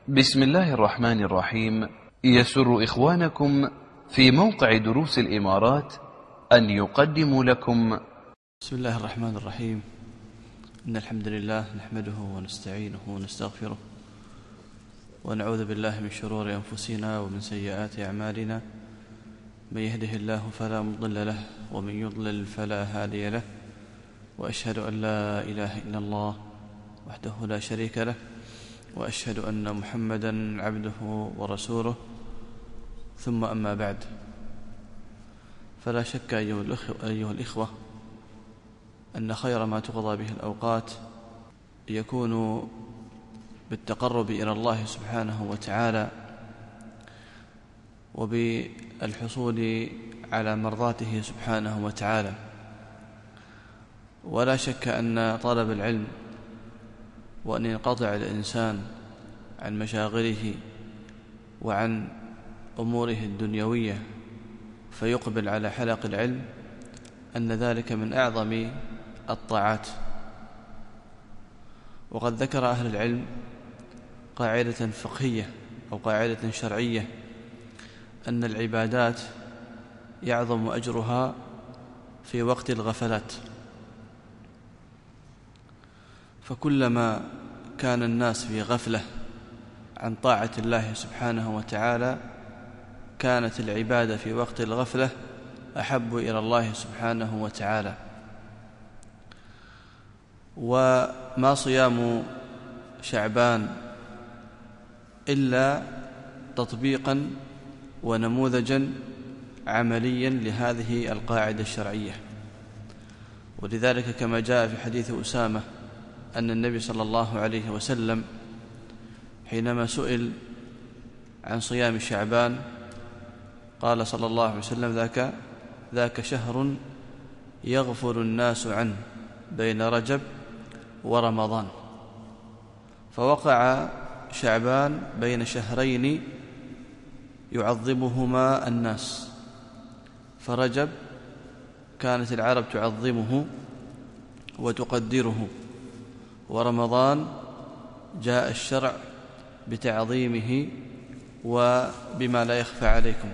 بسم الله الرحمن الرحيم. يسر إخوانكم في موقع دروس الإمارات أن يقدموا لكم بسم الله الرحمن الرحيم. إن الحمد لله نحمده ونستعينه ونستغفره ونعوذ بالله من شرور أنفسنا ومن سيئات أعمالنا. من يهده الله فلا مضل له ومن يضلل فلا هادي له، وأشهد أن لا إله إلا الله وحده لا شريك له، وأشهد أن محمدا عبده ورسوله. ثم أما بعد، فلا شك أيها الإخوة أن خير ما تقضى به الأوقات يكون بالتقرب إلى الله سبحانه وتعالى وبالحصول على مرضاته سبحانه وتعالى. ولا شك أن طلب العلم وأن ينقطع الإنسان عن مشاغله وعن أموره الدنيوية فيقبل على حلق العلم، أن ذلك من أعظم الطاعات. وقد ذكر أهل العلم قاعدة فقهية أو قاعدة شرعية أن العبادات يعظم أجرها في وقت الغفلات، فكلما كان الناس في غفلة عن طاعة الله سبحانه وتعالى كانت العبادة في وقت الغفلة أحب إلى الله سبحانه وتعالى. وما صيام شعبان إلا تطبيقا ونموذجا عمليا لهذه القاعدة الشرعية. ولذلك كما جاء في حديث أسامة أن النبي صلى الله عليه وسلم حينما سئل عن صيام شعبان قال صلى الله عليه وسلم: ذاك شهر يغفل الناس عنه بين رجب ورمضان. فوقع شعبان بين شهرين يعظمهما الناس، فرجب كانت العرب تعظمه وتقدره، ورمضان جاء الشرع بتعظيمه وبما لا يخفى عليكم.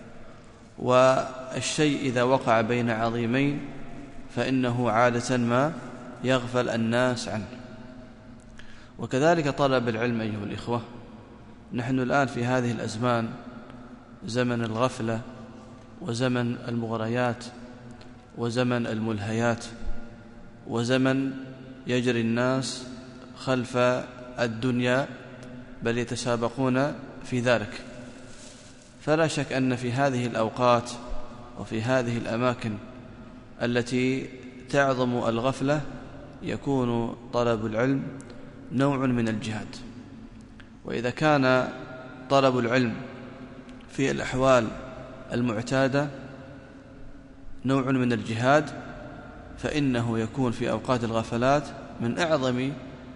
والشيء إذا وقع بين عظيمين فإنه عادة ما يغفل الناس عنه. وكذلك طلب العلم أيها الإخوة، نحن الآن في هذه الأزمان، زمن الغفلة وزمن المغريات وزمن الملهيات وزمن يجري الناس خلف الدنيا، بل يتسابقون في ذلك. فلا شك أن في هذه الأوقات وفي هذه الأماكن التي تعظم الغفلة يكون طلب العلم نوع من الجهاد. وإذا كان طلب العلم في الأحوال المعتادة نوع من الجهاد، فإنه يكون في أوقات الغفلات من أعظم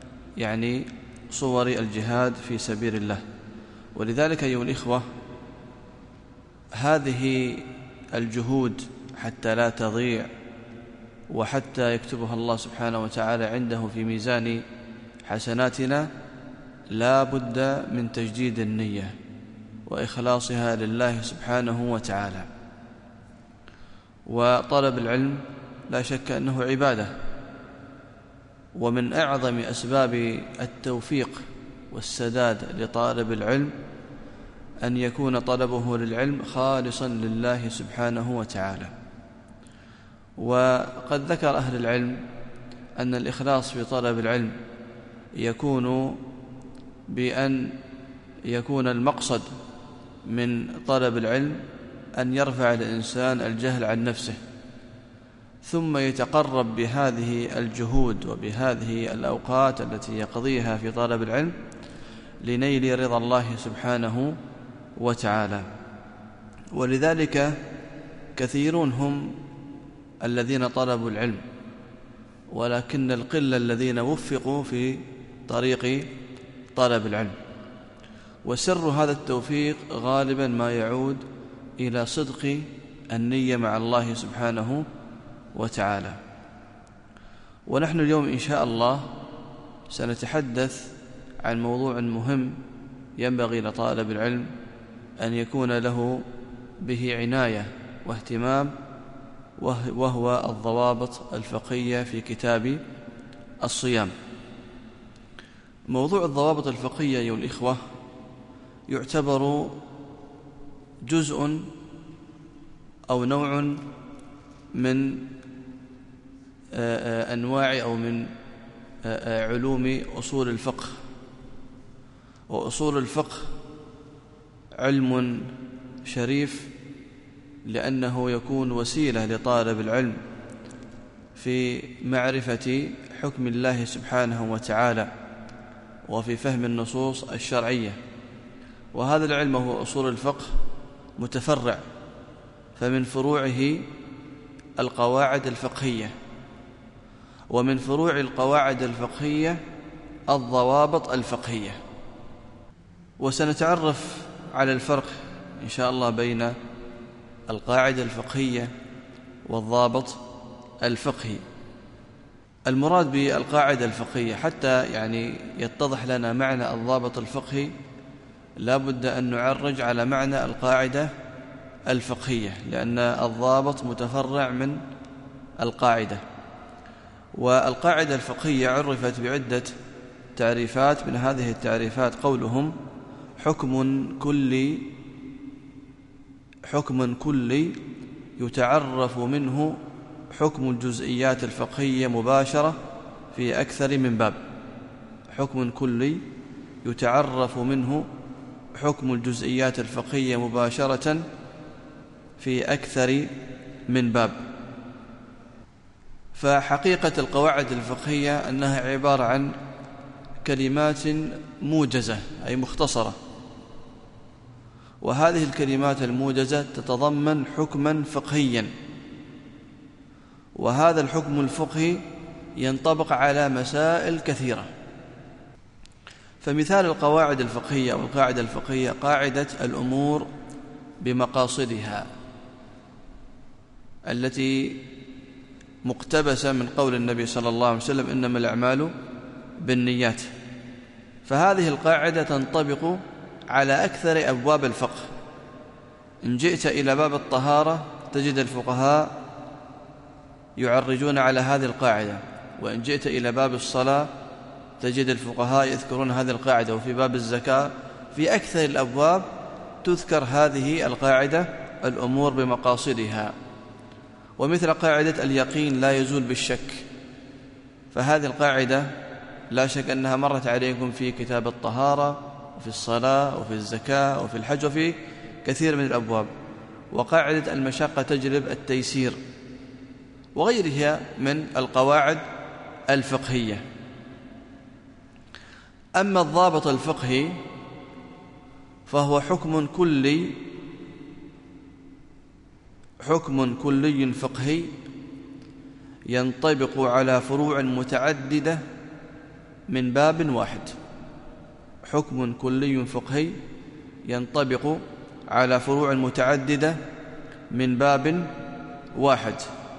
صور الجهاد في سبيل الله. ولذلك أيها الإخوة، هذه الجهود حتى لا تضيع وحتى يكتبها الله سبحانه وتعالى عنده في ميزان حسناتنا لا بد من تجديد النية وإخلاصها لله سبحانه وتعالى. وطلب العلم لا شك أنه عبادة، ومن أعظم أسباب التوفيق والسداد لطالب العلم أن يكون طلبه للعلم خالصا لله سبحانه وتعالى. وقد ذكر أهل العلم أن الإخلاص في طلب العلم يكون بأن يكون المقصد من طلب العلم أن يرفع الإنسان الجهل عن نفسه، ثم يتقرب بهذه الجهود وبهذه الأوقات التي يقضيها في طلب العلم لنيل رضا الله سبحانه وتعالى. ولذلك كثيرون هم الذين طلبوا العلم، ولكن القلة الذين وفقوا في طريق طلب العلم. وسر هذا التوفيق غالبا ما يعود إلى صدق النية مع الله سبحانه وتعالى. ونحن اليوم إن شاء الله سنتحدث عن موضوع مهم ينبغي لطالب العلم أن يكون له به عناية واهتمام، وهو الضوابط الفقهية في كتاب الصيام. موضوع الضوابط الفقهية أيها الإخوة يعتبر جزء أو نوع من أنواع أو من علوم أصول الفقه. وأصول الفقه علم شريف، لأنه يكون وسيلة لطالب العلم في معرفة حكم الله سبحانه وتعالى وفي فهم النصوص الشرعية. وهذا العلم هو أصول الفقه متفرع، فمن فروعه القواعد الفقهية، ومن فروع القواعد الفقهية الضوابط الفقهية. وسنتعرف على الفرق إن شاء الله بين القاعدة الفقهية والضابط الفقهي. المراد بالقاعدة الفقهية، حتى يتضح لنا معنى الضابط الفقهي، لا بد أن نعرج على معنى القاعدة الفقهية، لأن الضابط متفرع من القاعدة. والقاعدة الفقهية عرفت بعدة تعريفات. من هذه التعريفات قولهم حكم كلي يتعرف منه حكم الجزئيات الفقهية مباشرة في أكثر من باب. حكم كلي يتعرف منه حكم الجزئيات الفقهية مباشرة في أكثر من باب. فحقيقة القواعد الفقهية أنها عبارة عن كلمات موجزة أي مختصرة، وهذه الكلمات الموجزة تتضمن حكما فقهيا، وهذا الحكم الفقهي ينطبق على مسائل كثيرة. فمثال القواعد الفقهية أو القاعدة الفقهية قاعدة الأمور بمقاصدها، التي مقتبسة من قول النبي صلى الله عليه وسلم إنما الأعمال بالنيات. فهذه القاعدة تنطبق على أكثر أبواب الفقه. إن جئت إلى باب الطهارة تجد الفقهاء يعرجون على هذه القاعدة، وإن جئت إلى باب الصلاة تجد الفقهاء يذكرون هذه القاعدة، وفي باب الزكاة في أكثر الأبواب تذكر هذه القاعدة الأمور بمقاصدها. ومثل قاعدة اليقين لا يزول بالشك، فهذه القاعدة لا شك أنها مرت عليكم في كتاب الطهارة وفي الصلاة وفي الزكاة وفي الحج وفي كثير من الأبواب. وقاعدة المشقة تجلب التيسير وغيرها من القواعد الفقهية. أما الضابط الفقهي فهو حكم كلي فقهي ينطبق على فروع متعددة من باب واحد. حكم كلي فقهي ينطبق على فروع متعددة من باب واحد.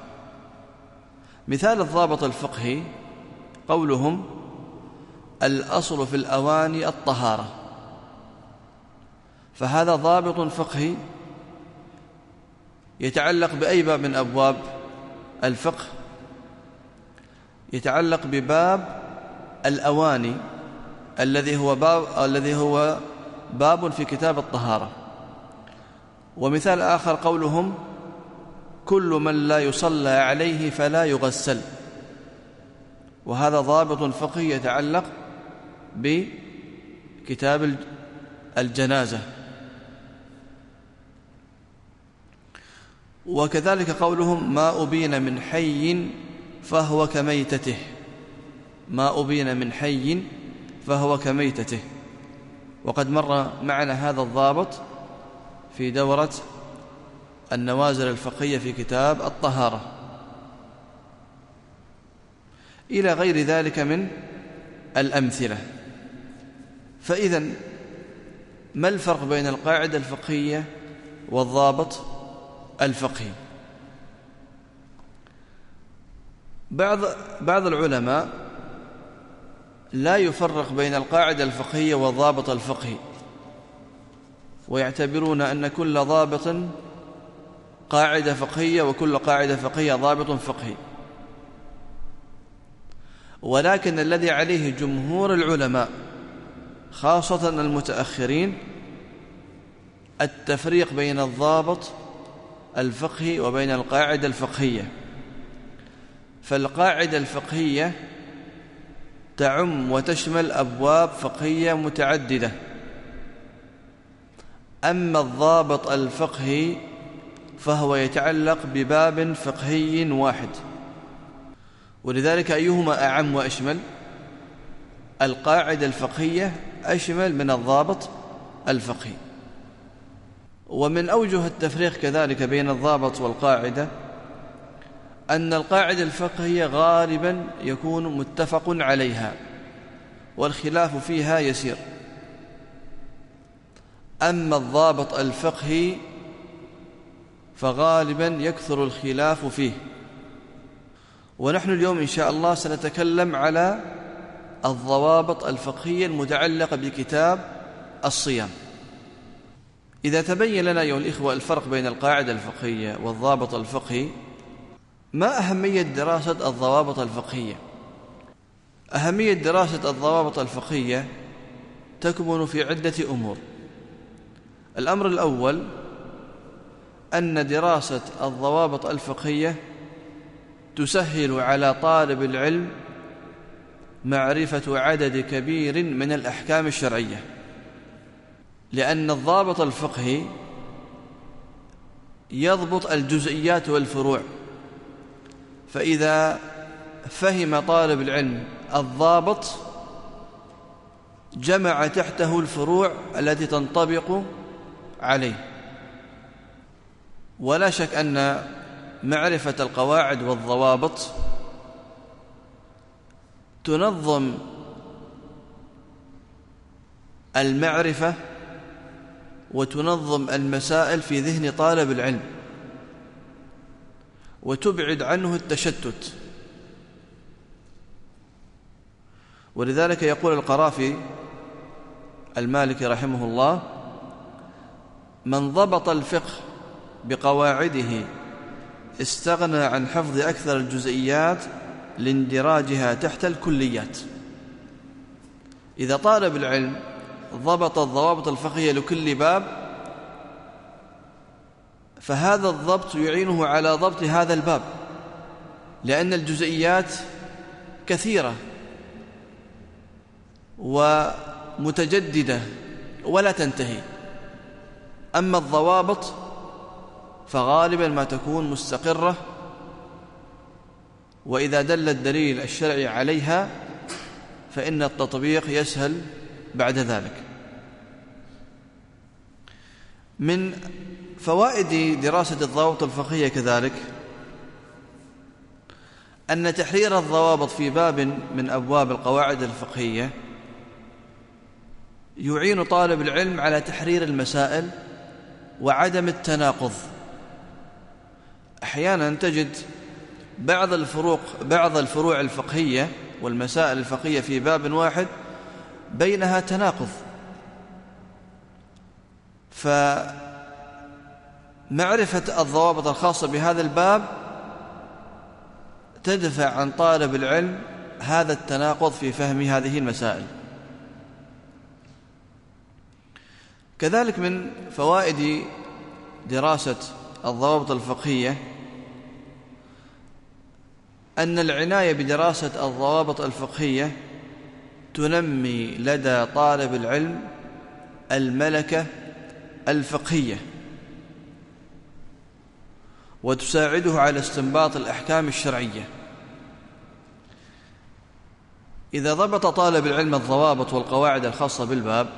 مثال الضابط الفقهي قولهم الأصل في الأواني الطهارة، فهذا ضابط فقهي يتعلق بأي باب من أبواب الفقه؟ يتعلق بباب الأواني الذي هو باب في كتاب الطهارة. ومثال آخر قولهم كل من لا يصلى عليه فلا يغسل، وهذا ضابط فقهي يتعلق بكتاب الجنازة. وكذلك قولهم ما أبين من حي فهو كميتته، ما أبين من حي فهو كميتته. وقد مر معنا هذا الضابط في دورة النوازل الفقهية في كتاب الطهارة، إلى غير ذلك من الأمثلة. فإذا ما الفرق بين القاعدة الفقهية والضابط الفقهي؟ بعض العلماء لا يفرق بين القاعدة الفقهية والضابط الفقهي، ويعتبرون أن كل ضابط قاعدة فقهية، وكل قاعدة فقهية ضابط فقهي. ولكن الذي عليه جمهور العلماء خاصة المتأخرين التفريق بين الضابط الفقهي وبين القاعدة الفقهية. فالقاعدة الفقهية تعم وتشمل أبواب فقهية متعددة، أما الضابط الفقهي فهو يتعلق بباب فقهي واحد. ولذلك أيهما أعم وأشمل؟ القاعدة الفقهية أشمل من الضابط الفقهي. ومن أوجه التفريق كذلك بين الضابط والقاعدة أن القاعدة الفقهية غالبا يكون متفق عليها والخلاف فيها يسير، أما الضابط الفقهي فغالبا يكثر الخلاف فيه. ونحن اليوم إن شاء الله سنتكلم على الضوابط الفقهية المتعلقة بكتاب الصيام. إذا تبين لنا أيها الإخوة الفرق بين القاعدة الفقهية والضابط الفقهي، ما أهمية دراسة الضوابط الفقهية؟ أهمية دراسة الضوابط الفقهية تكمن في عدة أمور. الأمر الأول أن دراسة الضوابط الفقهية تسهل على طالب العلم معرفة عدد كبير من الأحكام الشرعية، لأن الضابط الفقهي يضبط الجزئيات والفروع، فإذا فهم طالب العلم الضابط جمع تحته الفروع التي تنطبق عليه. ولا شك أن معرفة القواعد والضوابط تنظم المعرفة وتنظم المسائل في ذهن طالب العلم وتبعد عنه التشتت. ولذلك يقول القرافي المالكي رحمه الله: من ضبط الفقه بقواعده استغنى عن حفظ أكثر الجزئيات لاندراجها تحت الكليات. إذا طالب العلم ضبط الضوابط الفقهية لكل باب فهذا الضبط يعينه على ضبط هذا الباب، لأن الجزئيات كثيرة ومتجددة ولا تنتهي. أما الضوابط فغالبا ما تكون مستقرة، وإذا دل الدليل الشرعي عليها فإن التطبيق يسهل بعد ذلك. من فوائد دراسة الضوابط الفقهية كذلك أن تحرير الضوابط في باب من أبواب القواعد الفقهية يعين طالب العلم على تحرير المسائل وعدم التناقض. أحيانا تجد بعض الفروع الفقهية والمسائل الفقهية في باب واحد بينها تناقض، فمعرفة الضوابط الخاصة بهذا الباب تدفع عن طالب العلم هذا التناقض في فهم هذه المسائل. كذلك من فوائد دراسة الضوابط الفقهية أن العناية بدراسة الضوابط الفقهية تنمي لدى طالب العلم الملكة الفقهية وتساعده على استنباط الأحكام الشرعية. إذا ضبط طالب العلم الضوابط والقواعد الخاصة بالباب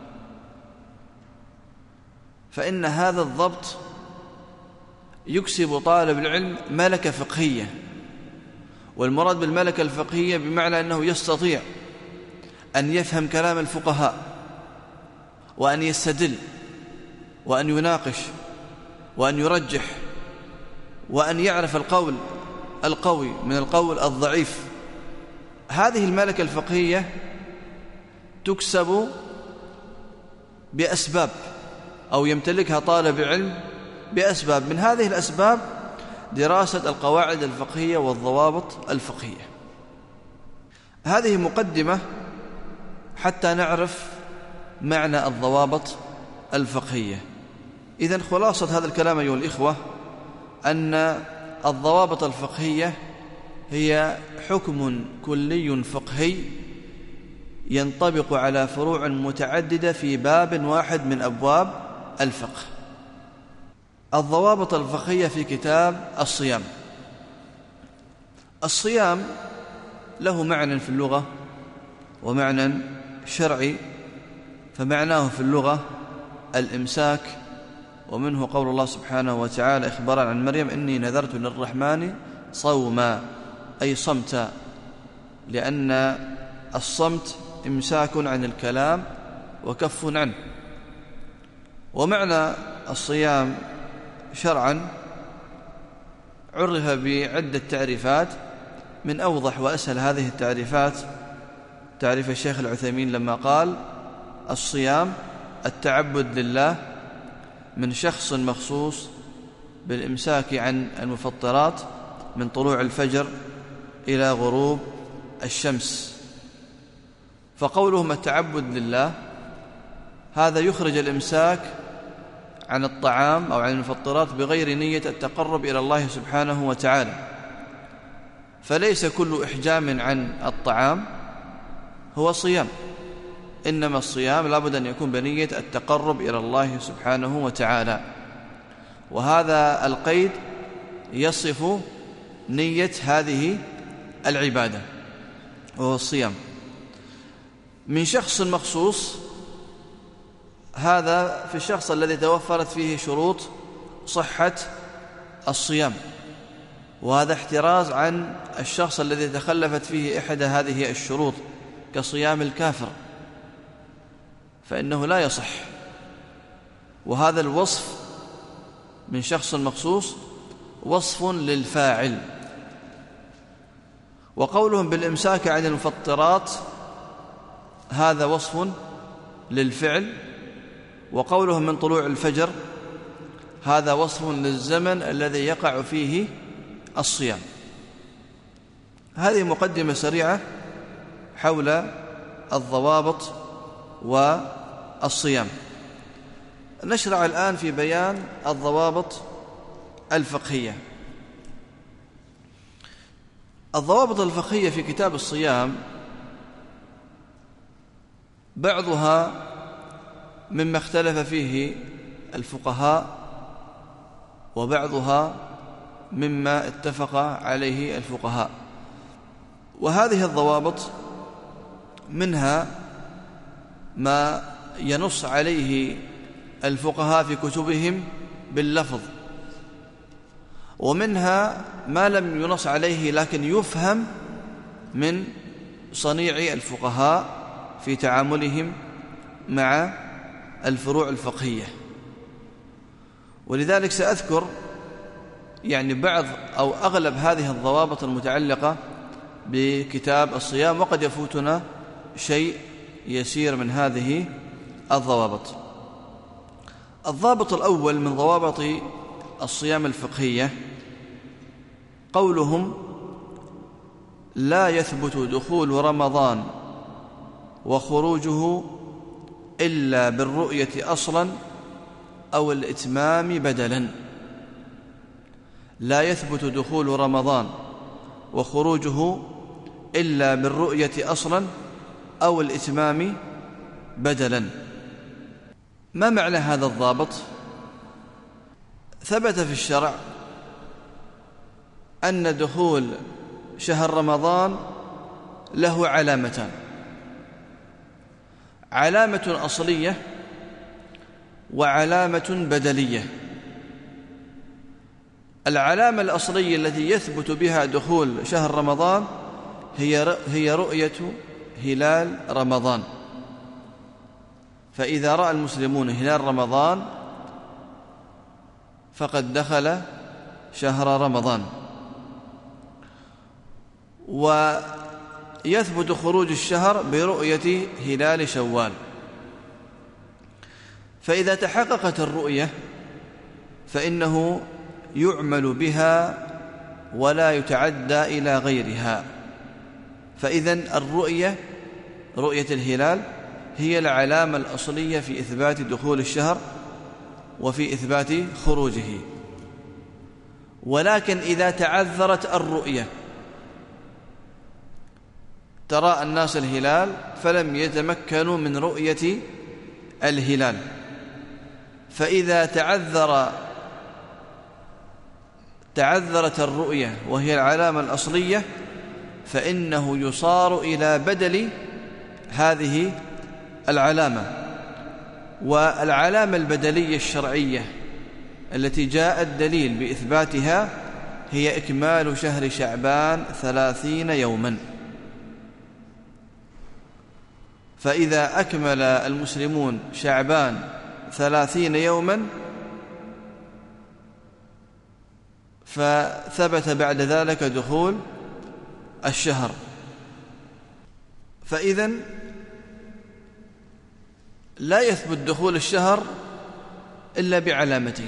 فإن هذا الضبط يكسب طالب العلم ملكة فقهية. والمراد بالملكة الفقهية بمعنى أنه يستطيع أن يفهم كلام الفقهاء وأن يستدل وأن يناقش وأن يرجح وأن يعرف القول القوي من القول الضعيف. هذه الملكة الفقهية تكسب بأسباب أو يمتلكها طالب علم بأسباب. من هذه الأسباب دراسة القواعد الفقهية والضوابط الفقهية. هذه مقدمة حتى نعرف معنى الضوابط الفقهية. إذن خلاصة هذا الكلام أيها الإخوة أن الضوابط الفقهية هي حكم كلي فقهي ينطبق على فروع متعددة في باب واحد من أبواب الفقه. الضوابط الفقهية في كتاب الصيام. الصيام له معنى في اللغة ومعنى شرعي. فمعناه في اللغة الإمساك، ومنه قول الله سبحانه وتعالى إخبارا عن مريم: إني نذرت للرحمن صوما، أي صمتا، لأن الصمت إمساك عن الكلام وكف عنه. ومعنى الصيام شرعا عرف بعدة تعريفات. من أوضح وأسهل هذه التعريفات تعريف الشيخ العثيمين لما قال: الصيام التعبد لله من شخص مخصوص بالإمساك عن المفطرات من طلوع الفجر إلى غروب الشمس. فقولهم التعبد لله هذا يخرج الإمساك عن الطعام أو عن المفطرات بغير نية التقرب إلى الله سبحانه وتعالى. فليس كل إحجام عن الطعام هو صيام، إنما الصيام لابد أن يكون بنية التقرب إلى الله سبحانه وتعالى. وهذا القيد يصف نية هذه العبادة وهو الصيام. من شخص مخصوص، هذا في الشخص الذي توفرت فيه شروط صحة الصيام، وهذا احتراز عن الشخص الذي تخلفت فيه إحدى هذه الشروط كصيام الكافر، فإنه لا يصح. وهذا الوصف من شخص مخصوص وصف للفاعل. وقولهم بالإمساك عن المفطرات هذا وصف للفعل. وقولهم من طلوع الفجر هذا وصف للزمن الذي يقع فيه الصيام. هذه مقدمة سريعة حول الضوابط والصيام. نشرع الآن في بيان الضوابط الفقهية. الضوابط الفقهية في كتاب الصيام بعضها مما اختلف فيه الفقهاء، وبعضها مما اتفق عليه الفقهاء. وهذه الضوابط منها ما ينص عليه الفقهاء في كتبهم باللفظ، ومنها ما لم ينص عليه لكن يفهم من صنيع الفقهاء في تعاملهم مع الفروع الفقهية. ولذلك سأذكر بعض أو أغلب هذه الضوابط المتعلقة بكتاب الصيام، وقد يفوتنا شيء يسير من هذه الضوابط. الضابط الأول من ضوابط الصيام الفقهية قولهم: لا يثبت دخول رمضان وخروجه إلا بالرؤية أصلا أو الإتمام بدلا. لا يثبت دخول رمضان وخروجه إلا بالرؤية أصلا أو الإتمام بدلا. ما معنى هذا الضابط؟ ثبت في الشرع أن دخول شهر رمضان له علامتان: علامة أصلية وعلامة بدلية. العلامة الأصلية التي يثبت بها دخول شهر رمضان هي رؤية هلال رمضان. فإذا رأى المسلمون هلال رمضان فقد دخل شهر رمضان. ويثبت خروج الشهر برؤية هلال شوال. فإذا تحققت الرؤية فإنه يعمل بها ولا يتعدى إلى غيرها. فإذن الرؤية، رؤية الهلال، هي العلامة الأصلية في إثبات دخول الشهر وفي إثبات خروجه. ولكن إذا تعذرت الرؤية، ترى الناس الهلال فلم يتمكنوا من رؤية الهلال، فإذا تعذرت الرؤية وهي العلامة الأصلية فإنه يصار إلى بدل هذه العلامة. والعلامة البدلية الشرعية التي جاء الدليل بإثباتها هي إكمال شهر شعبان 30 يوما. فإذا أكمل المسلمون شعبان 30 يوما فثبت بعد ذلك دخول الشهر. فإذن لا يثبت دخول الشهر إلا بعلامتين: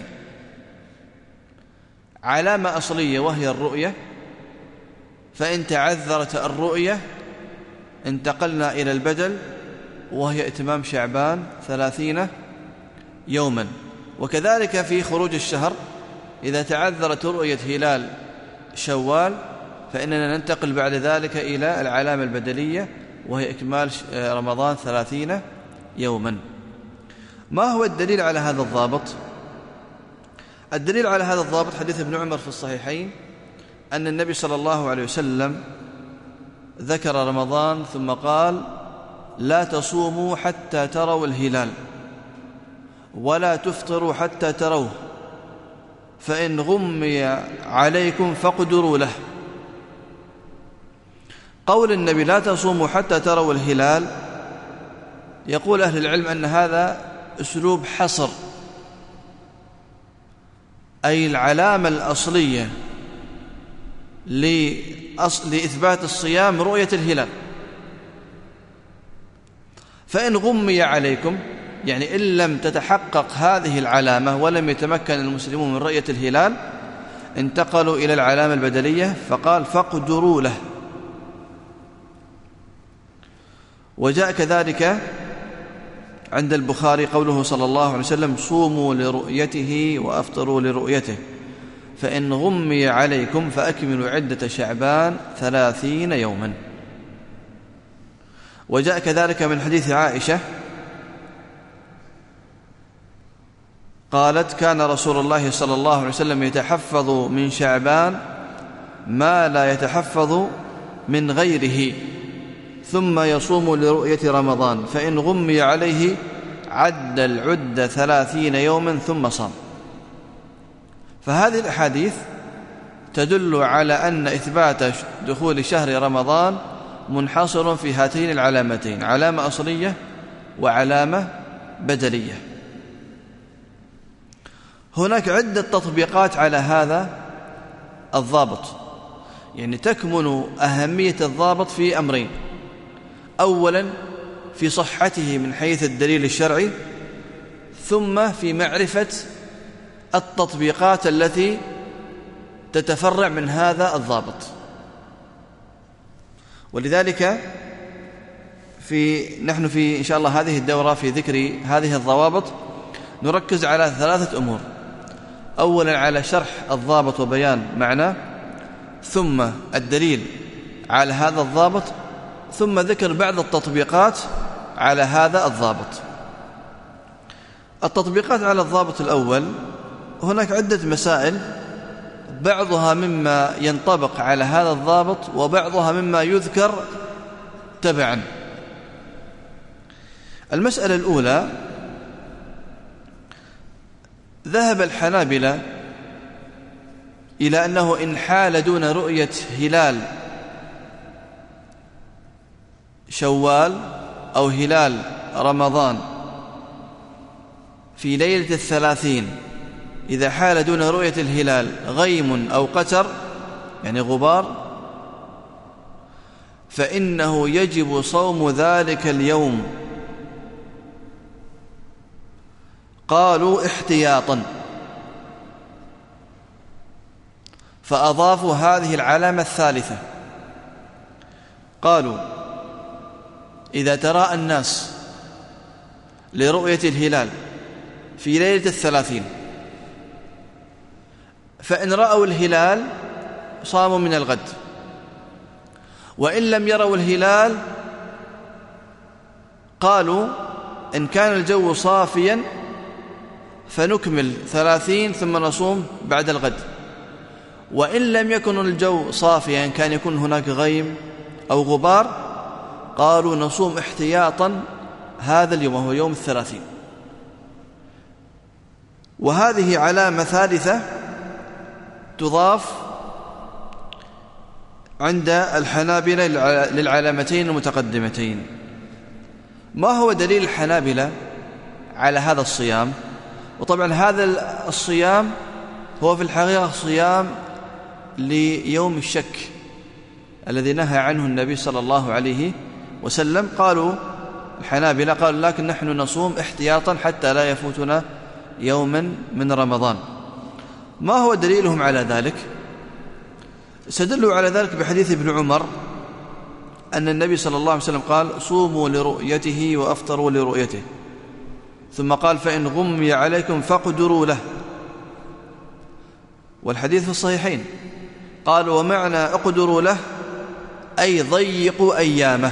علامة أصلية وهي الرؤية، فإن تعذرت الرؤية انتقلنا إلى البدل وهي إتمام شعبان 30 يوما. وكذلك في خروج الشهر، إذا تعذرت رؤية هلال شوال فإننا ننتقل بعد ذلك إلى العلامة البدلية وهي إكمال رمضان 30 يوما. ما هو الدليل على هذا الضابط؟ الدليل على هذا الضابط حديث ابن عمر في الصحيحين أن النبي صلى الله عليه وسلم ذكر رمضان ثم قال: لا تصوموا حتى تروا الهلال ولا تفطروا حتى تروه، فإن غمي عليكم فاقدروا له. قول النبي لا تصوموا حتى تروا الهلال، يقول أهل العلم أن هذا أسلوب حصر، أي العلامة الأصلية لإثبات الصيام رؤية الهلال. فإن غمي عليكم، يعني إن لم تتحقق هذه العلامة ولم يتمكن المسلمون من رؤية الهلال، انتقلوا إلى العلامة البدلية فقال: فاقدروا له. وجاء كذلك عند البخاري قوله صلى الله عليه وسلم: صوموا لرؤيته وأفطروا لرؤيته، فإن غمي عليكم فأكملوا عدة شعبان 30 يوما. وجاء كذلك من حديث عائشة قالت: كان رسول الله صلى الله عليه وسلم يتحفظ من شعبان ما لا يتحفظ من غيره، ثم يصوم لرؤية رمضان، فإن غمي عليه عد العدة 30 يوما ثم صام. فهذه الأحاديث تدل على أن إثبات دخول شهر رمضان منحصر في هاتين العلامتين: علامة أصلية وعلامة بدلية. هناك عدة تطبيقات على هذا الضابط، يعني تكمن أهمية الضابط في أمرين: أولا في صحته من حيث الدليل الشرعي، ثم في معرفة التطبيقات التي تتفرع من هذا الضابط. ولذلك نحن في إن شاء الله هذه الدورة في ذكر هذه الضوابط نركز على 3 أمور: أولا على شرح الضابط وبيان معناه، ثم الدليل على هذا الضابط، ثم ذكر بعض التطبيقات على هذا الضابط. التطبيقات على الضابط الأول: هناك عدة مسائل، بعضها مما ينطبق على هذا الضابط وبعضها مما يذكر تبعا. المسألة الأولى: ذهب الحنابلة إلى أنه إن حال دون رؤية هلال شوال أو هلال رمضان في ليلة 30، إذا حال دون رؤية الهلال غيم أو قتر، يعني غبار، فإنه يجب صوم ذلك اليوم، قالوا احتياطا، فأضافوا هذه العلامة الثالثة، قالوا إذا تراءى الناس لرؤية الهلال في ليلة 30 فإن رأوا الهلال صاموا من الغد، وإن لم يروا الهلال قالوا إن كان الجو صافيا فنكمل 30 ثم نصوم بعد الغد، وإن لم يكن الجو صافيا كان يكون هناك غيم أو غبار قالوا نصوم احتياطا هذا اليوم وهو يوم 30. وهذه علامة ثالثة تضاف عند الحنابلة للعلامتين المتقدمتين. ما هو دليل الحنابلة على هذا الصيام؟ وطبعا هذا الصيام هو في الحقيقة صيام ليوم الشك الذي نهى عنه النبي صلى الله عليه وسلم. قالوا الحنابلة قالوا لكن نحن نصوم احتياطا حتى لا يفوتنا يوما من رمضان. ما هو دليلهم على ذلك؟ استدلوا على ذلك بحديث ابن عمر أن النبي صلى الله عليه وسلم قال صوموا لرؤيته وأفطروا لرؤيته، ثم قال فإن غمي عليكم فاقدروا له، والحديث في الصحيحين. قالوا ومعنى اقدروا له أي ضيقوا أيامه.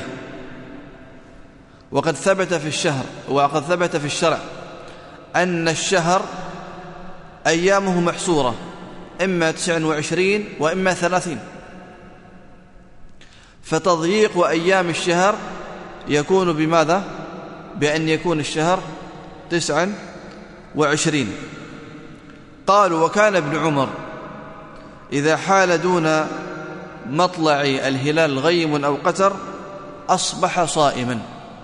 وقد ثبت في الشرع أن الشهر أيامه محصورة، إما 29 وإما 30، فتضييق أيام الشهر يكون بماذا؟ بأن يكون الشهر 29. قالوا وكان ابن عمر إذا حال دون مطلع الهلال غيم أو قتر أصبح صائما،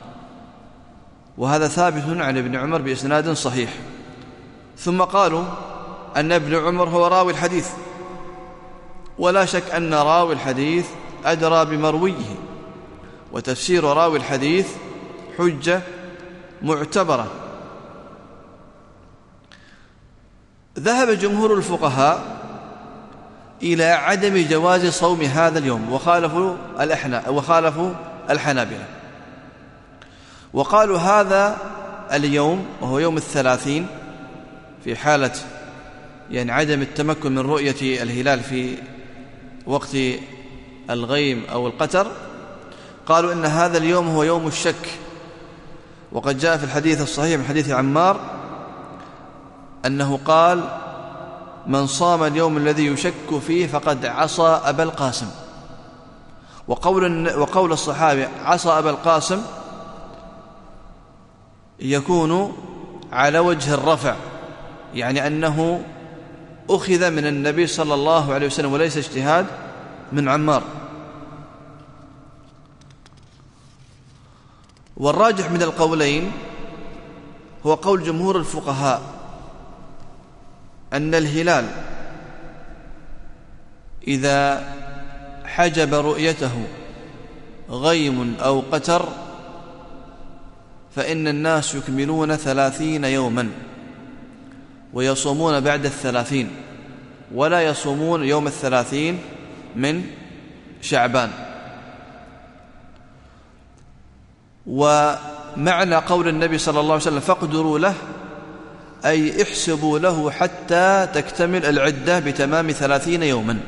وهذا ثابت عن ابن عمر بإسناد صحيح. ثم قالوا أن ابن عمر هو راوي الحديث، ولا شك أن راوي الحديث أدرى بمرويه، وتفسير راوي الحديث حجة معتبرة. ذهب جمهور الفقهاء إلى عدم جواز صوم هذا اليوم، وخالفوا الحنابلة، وقالوا هذا اليوم وهو يوم 30 في حالة عدم التمكن من رؤية الهلال في وقت الغيم أو القتر، قالوا إن هذا اليوم هو يوم الشك. وقد جاء في الحديث الصحيح من حديث عمار أنه قال من صام اليوم الذي يشك فيه فقد عصى أبا القاسم. وقول الصحابي عصى أبا القاسم يكون على وجه الرفع، يعني أنه أخذ من النبي صلى الله عليه وسلم وليس اجتهاد من عمار. والراجح من القولين هو قول جمهور الفقهاء أن الهلال إذا حجب رؤيته غيم أو قتر فإن الناس يكملون 30 يوما ويصومون بعد 30، ولا يصومون يوم 30 من شعبان. ومعنى قول النبي صلى الله عليه وسلم فاقدروا له أي احسبوا له حتى تكتمل العدة بتمام 30 يوما.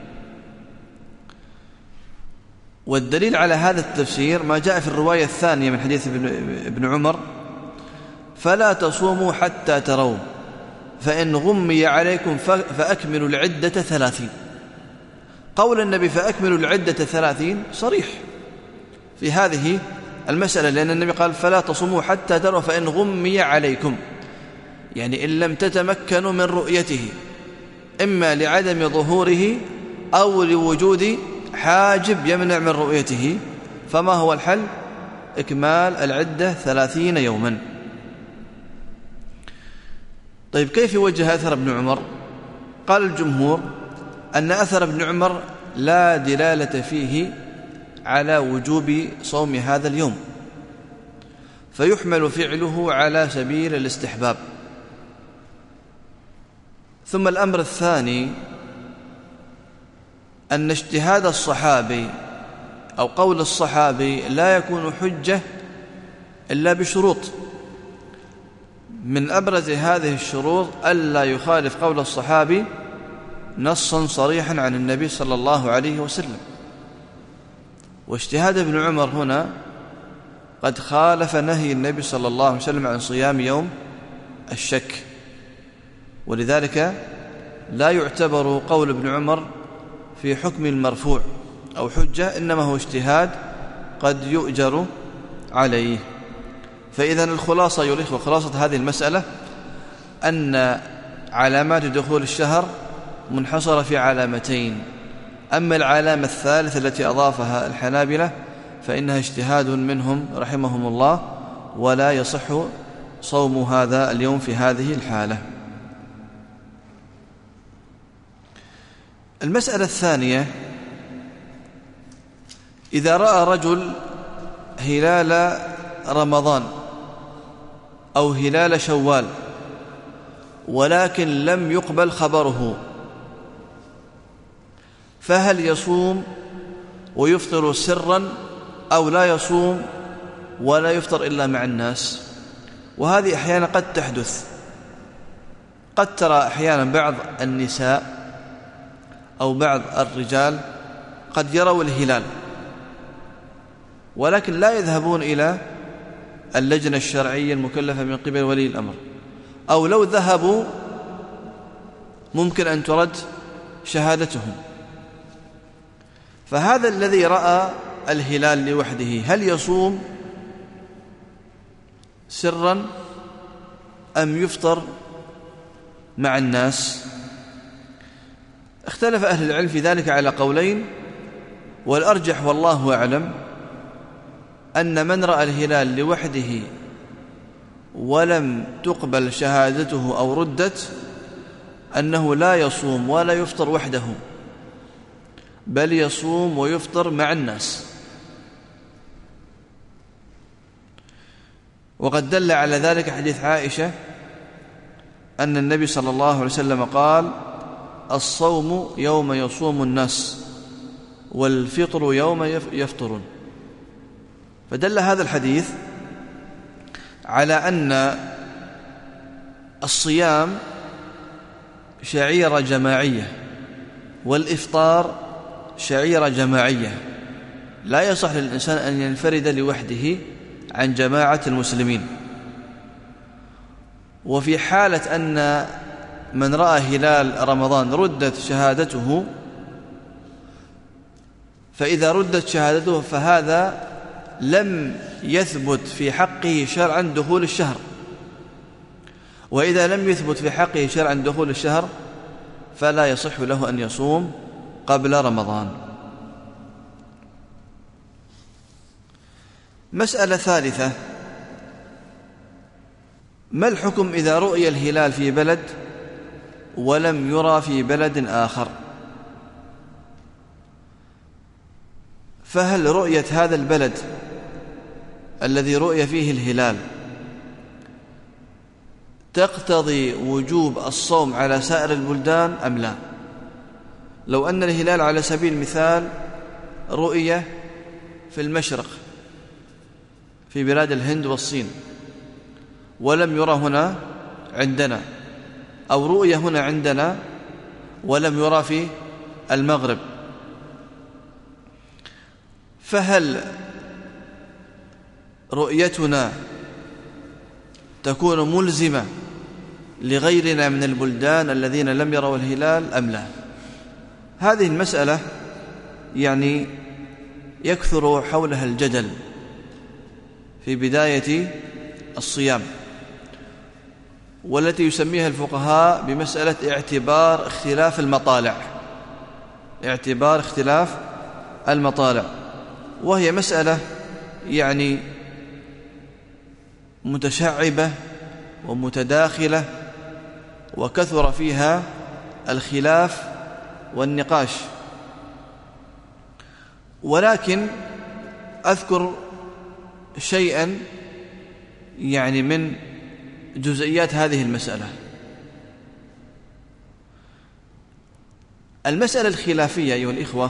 والدليل على هذا التفسير ما جاء في الرواية الثانية من حديث ابن عمر فلا تصوموا حتى تروا فإن غمي عليكم فأكملوا العدة 30. قول النبي فأكملوا العدة 30 صريح في هذه المسألة، لأن النبي قال فلا تصوموا حتى تروا فإن غمي عليكم، يعني إن لم تتمكنوا من رؤيته إما لعدم ظهوره أو لوجود حاجب يمنع من رؤيته، فما هو الحل؟ إكمال العدة 30 يوما. طيب كيف يوجه أثر ابن عمر؟ قال الجمهور أن أثر ابن عمر لا دلالة فيه على وجوب صوم هذا اليوم، فيحمل فعله على سبيل الاستحباب، ثم الأمر الثاني أن اجتهاد الصحابي أو قول الصحابي لا يكون حجة إلا بشروط. من أبرز هذه الشروط ألا يخالف قول الصحابي نصا صريحا عن النبي صلى الله عليه وسلم. واجتهاد ابن عمر هنا قد خالف نهي النبي صلى الله عليه وسلم عن صيام يوم الشك، ولذلك لا يعتبر قول ابن عمر في حكم المرفوع أو حجة، إنما هو اجتهاد قد يؤجر عليه. فإذا الخلاصة أيها الإخوة، خلاصة هذه المسألة أن علامات دخول الشهر منحصرة في علامتين، أما العلامة الثالثة التي أضافها الحنابلة فإنها اجتهاد منهم رحمهم الله، ولا يصح صوم هذا اليوم في هذه الحالة. المسألة الثانية: إذا رأى رجل هلال رمضان أو هلال شوال ولكن لم يقبل خبره، فهل يصوم ويفطر سرا أو لا يصوم ولا يفطر إلا مع الناس؟ وهذه أحيانا قد تحدث. قد ترى أحيانا بعض النساء أو بعض الرجال قد يروا الهلال ولكن لا يذهبون إلى اللجنة الشرعية المكلفة من قبل ولي الأمر، أو لو ذهبوا ممكن أن ترد شهادتهم. فهذا الذي رأى الهلال لوحده هل يصوم سرا أم يفطر مع الناس؟ اختلف أهل العلم في ذلك على قولين، والأرجح والله أعلم أن من رأى الهلال لوحده ولم تقبل شهادته أو ردت أنه لا يصوم ولا يفطر وحده، بل يصوم ويفطر مع الناس. وقد دل على ذلك حديث عائشة أن النبي صلى الله عليه وسلم قال: الصوم يوم يصوم الناس والفطر يوم يفطرون. فدل هذا الحديث على أن الصيام شعيرة جماعية والإفطار شعيرة جماعية، لا يصح للإنسان أن ينفرد لوحده عن جماعة المسلمين. وفي حالة أن من رأى هلال رمضان ردت شهادته، فإذا ردت شهادته فهذا لم يثبت في حقه شرعا دخول الشهر، وإذا لم يثبت في حقه شرعا دخول الشهر فلا يصح له أن يصوم قبل رمضان. مسألة ثالثة: ما الحكم إذا رؤي الهلال في بلد ولم يرى في بلد آخر؟ فهل رؤية هذا البلد الذي رؤي فيه الهلال تقتضي وجوب الصوم على سائر البلدان أم لا؟ لو أن الهلال على سبيل المثال رؤية في المشرق في بلاد الهند والصين ولم يرى هنا عندنا، أو رؤية هنا عندنا ولم يرى في المغرب، فهل رؤيتنا تكون ملزمة لغيرنا من البلدان الذين لم يروا الهلال أم لا؟ هذه المسألة يعني يكثر حولها الجدل في بداية الصيام، والتي يسميها الفقهاء بمسألة اعتبار اختلاف المطالع، اعتبار اختلاف المطالع، وهي مسألة يعني متشعبة ومتداخلة وكثر فيها الخلاف والنقاش. ولكن أذكر شيئا يعني من جزئيات هذه المسألة. المسألة الخلافية أيها الإخوة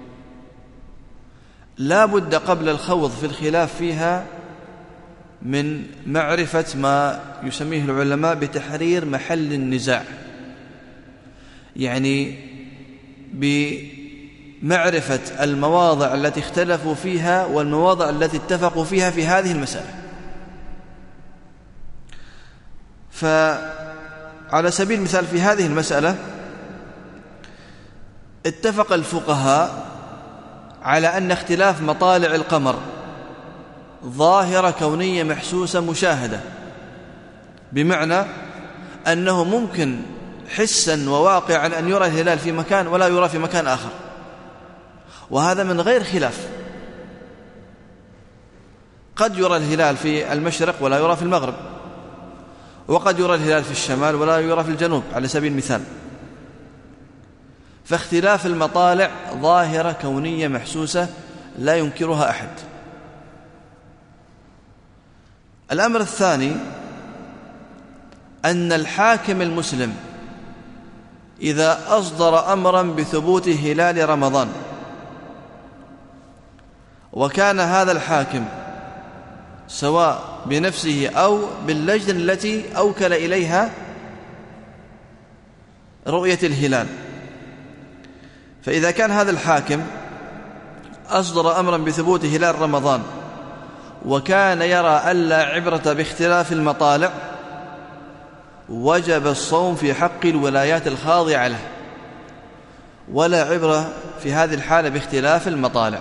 لا بد قبل الخوض في الخلاف فيها من معرفة ما يسميه العلماء بتحرير محل النزاع، يعني بمعرفة المواضع التي اختلفوا فيها والمواضع التي اتفقوا فيها في هذه المسألة. فعلى سبيل المثال في هذه المسألة اتفق الفقهاء على أن اختلاف مطالع القمر ظاهرة كونية محسوسة مشاهدة، بمعنى أنه ممكن حسا وواقعا أن يرى الهلال في مكان ولا يرى في مكان آخر، وهذا من غير خلاف. قد يرى الهلال في المشرق ولا يرى في المغرب، وقد يرى الهلال في الشمال ولا يرى في الجنوب على سبيل المثال. فاختلاف المطالع ظاهرة كونية محسوسة لا ينكرها أحد. الأمر الثاني أن الحاكم المسلم إذا أصدر أمرا بثبوت هلال رمضان وكان هذا الحاكم سواء بنفسه أو باللجنة التي أوكل إليها رؤية الهلال، فإذا كان هذا الحاكم أصدر أمرا بثبوت هلال رمضان وكان يرى ألا عبرة باختلاف المطالع وجب الصوم في حق الولايات الخاضعة له، ولا عبرة في هذه الحالة باختلاف المطالع.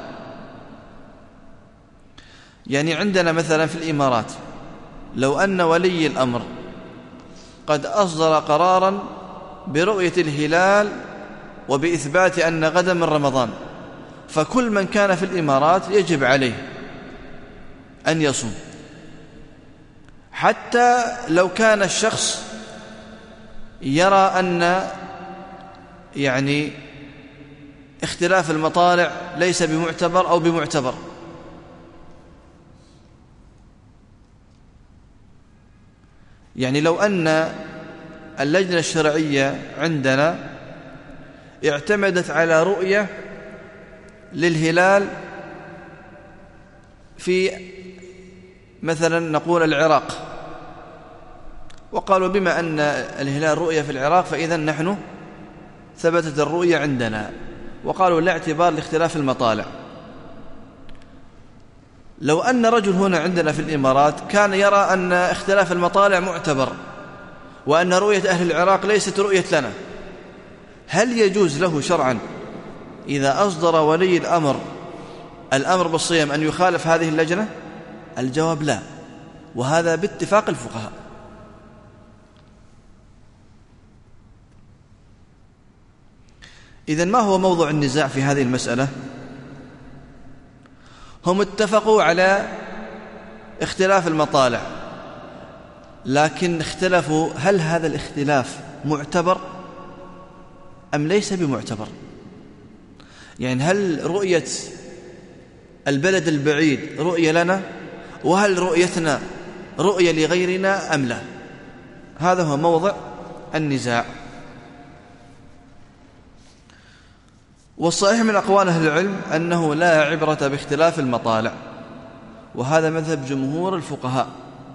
يعني عندنا مثلا في الإمارات لو أن ولي الأمر قد أصدر قرارا برؤية الهلال وبإثبات أن غدا من رمضان، فكل من كان في الإمارات يجب عليه أن يصوم، حتى لو كان الشخص يرى أن يعني اختلاف المطالع ليس بمعتبر أو بمعتبر. يعني لو أن اللجنة الشرعية عندنا اعتمدت على رؤية للهلال في مثلا نقول العراق، وقالوا بما أن الهلال رؤية في العراق فإذا نحن ثبتت الرؤية عندنا، وقالوا لا اعتبار لاختلاف المطالع. لو أن رجل هنا عندنا في الإمارات كان يرى أن اختلاف المطالع معتبر وأن رؤية أهل العراق ليست رؤية لنا، هل يجوز له شرعا إذا أصدر ولي الأمر بالصيام أن يخالف هذه اللجنة؟ الجواب لا، وهذا باتفاق الفقهاء. إذن ما هو موضوع النزاع في هذه المسألة؟ هم اتفقوا على اختلاف المطالع، لكن اختلفوا هل هذا الاختلاف معتبر أم ليس بمعتبر. يعني هل رؤية البلد البعيد رؤية لنا، وهل رؤيتنا رؤية لغيرنا أم لا؟ هذا هو موضع النزاع. والصحيح من أقوال أهل العلم أنه لا عبرة باختلاف المطالع، وهذا مذهب جمهور الفقهاء.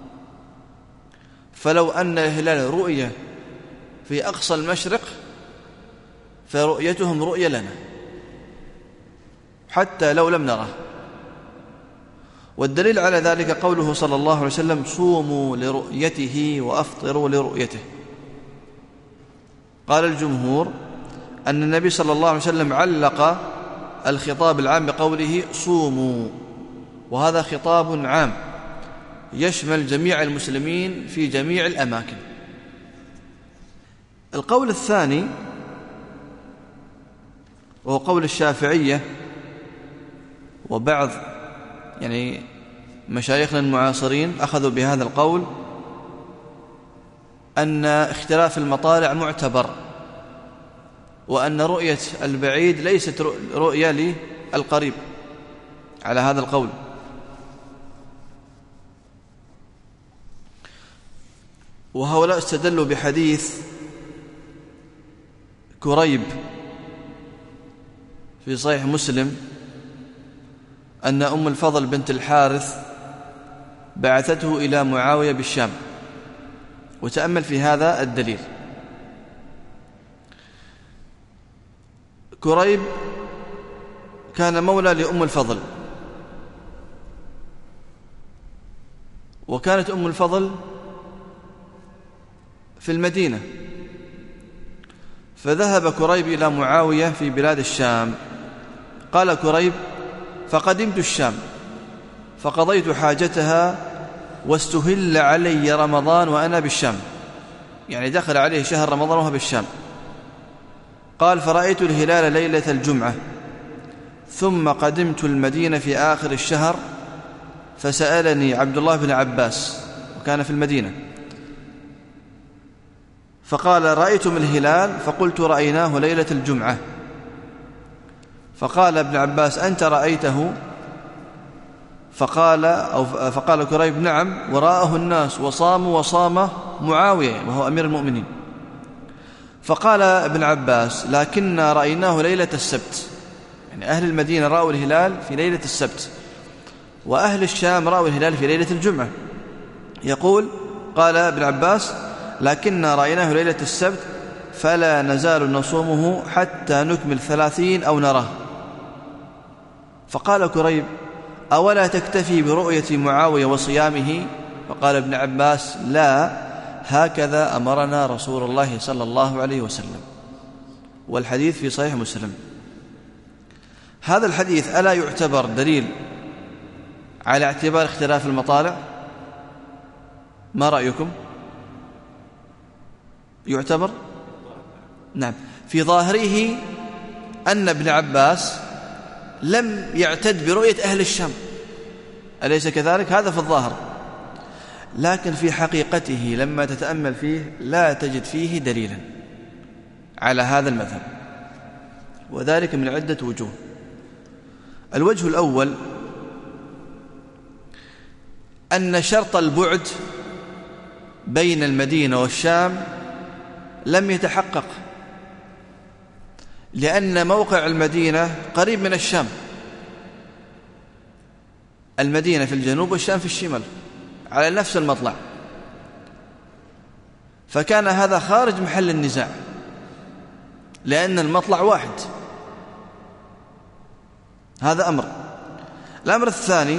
فلو أن الهلال رؤية في أقصى المشرق فرؤيتهم رؤية لنا حتى لو لم نره. والدليل على ذلك قوله صلى الله عليه وسلم: صوموا لرؤيته وأفطروا لرؤيته. قال الجمهور أن النبي صلى الله عليه وسلم علق الخطاب العام بقوله صوموا، وهذا خطاب عام يشمل جميع المسلمين في جميع الأماكن. القول الثاني وهو قول الشافعية وبعض مشايخنا المعاصرين أخذوا بهذا القول، أن اختلاف المطالع معتبر، وأن رؤية البعيد ليست رؤية للقريب، على هذا القول. وهؤلاء استدلوا بحديث كريب في صحيح مسلم أن أم الفضل بنت الحارث بعثته إلى معاوية بالشام. وتأمل في هذا الدليل. كريب كان مولى لأم الفضل، وكانت أم الفضل في المدينة، فذهب كريب إلى معاوية في بلاد الشام. قال كريب: فقدمت الشام فقضيت حاجتها واستهل علي رمضان وأنا بالشام، يعني دخل عليه شهر رمضان وهو بالشام. قال: فرأيت الهلال ليلة الجمعة، ثم قدمت المدينة في آخر الشهر، فسألني عبد الله بن عباس وكان في المدينة، فقال: رأيتم الهلال؟ فقلت: رأيناه ليلة الجمعة. فقال ابن عباس: أنت رأيته؟ فقال كريب: نعم، وراءه الناس وصاموا وصام معاوية وهو أمير المؤمنين. فقال ابن عباس: لكننا رأيناه ليلة السبت، يعني أهل المدينة رأوا الهلال في ليلة السبت، وأهل الشام رأوا الهلال في ليلة الجمعة. يقول: قال ابن عباس: لكننا رأيناه ليلة السبت فلا نزال نصومه حتى نكمل 30 أو نراه. فقال كريب: أولا تكتفي برؤية معاوية وصيامه؟ فقال ابن عباس: لا، هكذا أمرنا رسول الله صلى الله عليه وسلم. والحديث في صحيح مسلم. هذا الحديث ألا يعتبر دليل على اعتبار اختلاف المطالع؟ ما رأيكم؟ يعتبر؟ نعم. في ظاهره أن ابن عباس لم يعتد برؤية أهل الشام، أليس كذلك؟ هذا في الظاهر، لكن في حقيقته لما تتأمل فيه لا تجد فيه دليلا على هذا المذهب، وذلك من عدة وجوه. الوجه الأول أن شرط البعد بين المدينة والشام لم يتحقق، لأن موقع المدينة قريب من الشام، المدينة في الجنوب والشام في الشمال على نفس المطلع، فكان هذا خارج محل النزاع لأن المطلع واحد. هذا أمر. الأمر الثاني: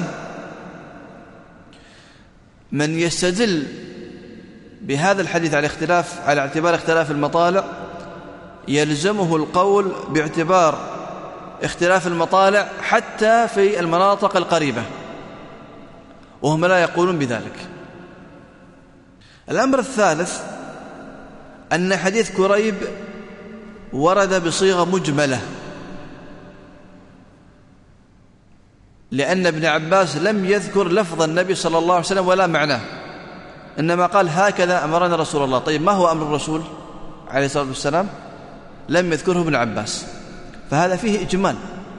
من يستدل بهذا الحديث على اعتبار اختلاف المطالع يلزمه القول باعتبار اختلاف المطالع حتى في المناطق القريبة، وهم لا يقولون بذلك. الأمر الثالث أن حديث كريب ورد بصيغة مجملة، لأن ابن عباس لم يذكر لفظ النبي صلى الله عليه وسلم ولا معناه، إنما قال: هكذا أمرنا رسول الله. طيب، ما هو أمر الرسول عليه الصلاة والسلام؟ لم يذكره ابن عباس، فهذا فيه إجمال.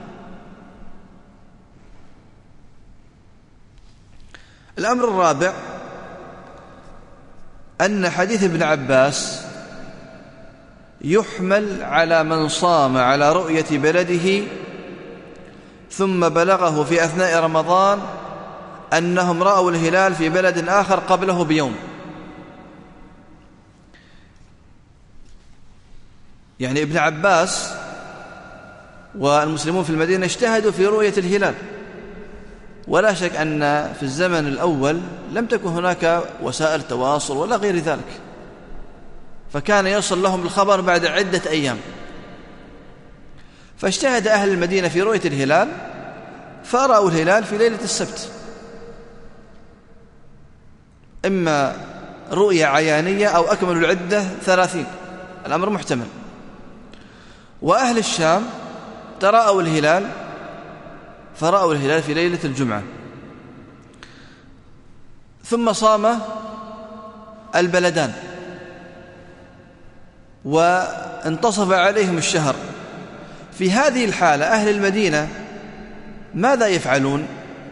الأمر الرابع أن حديث ابن عباس يحمل على من صام على رؤية بلده ثم بلغه في أثناء رمضان أنهم رأوا الهلال في بلد آخر قبله بيوم. يعني ابن عباس والمسلمون في المدينة اجتهدوا في رؤية الهلال، ولا شك أن في الزمن الأول لم تكن هناك وسائل تواصل ولا غير ذلك، فكان يصل لهم الخبر بعد عدة أيام. فاجتهد أهل المدينة في رؤية الهلال فرأوا الهلال في ليلة السبت، إما رؤية عيانية أو أكملوا العدة 30، الأمر محتمل. وأهل الشام تراءوا الهلال فرأوا الهلال في ليلة الجمعة، ثم صام البلدان وانتصف عليهم الشهر. في هذه الحالة أهل المدينة ماذا يفعلون؟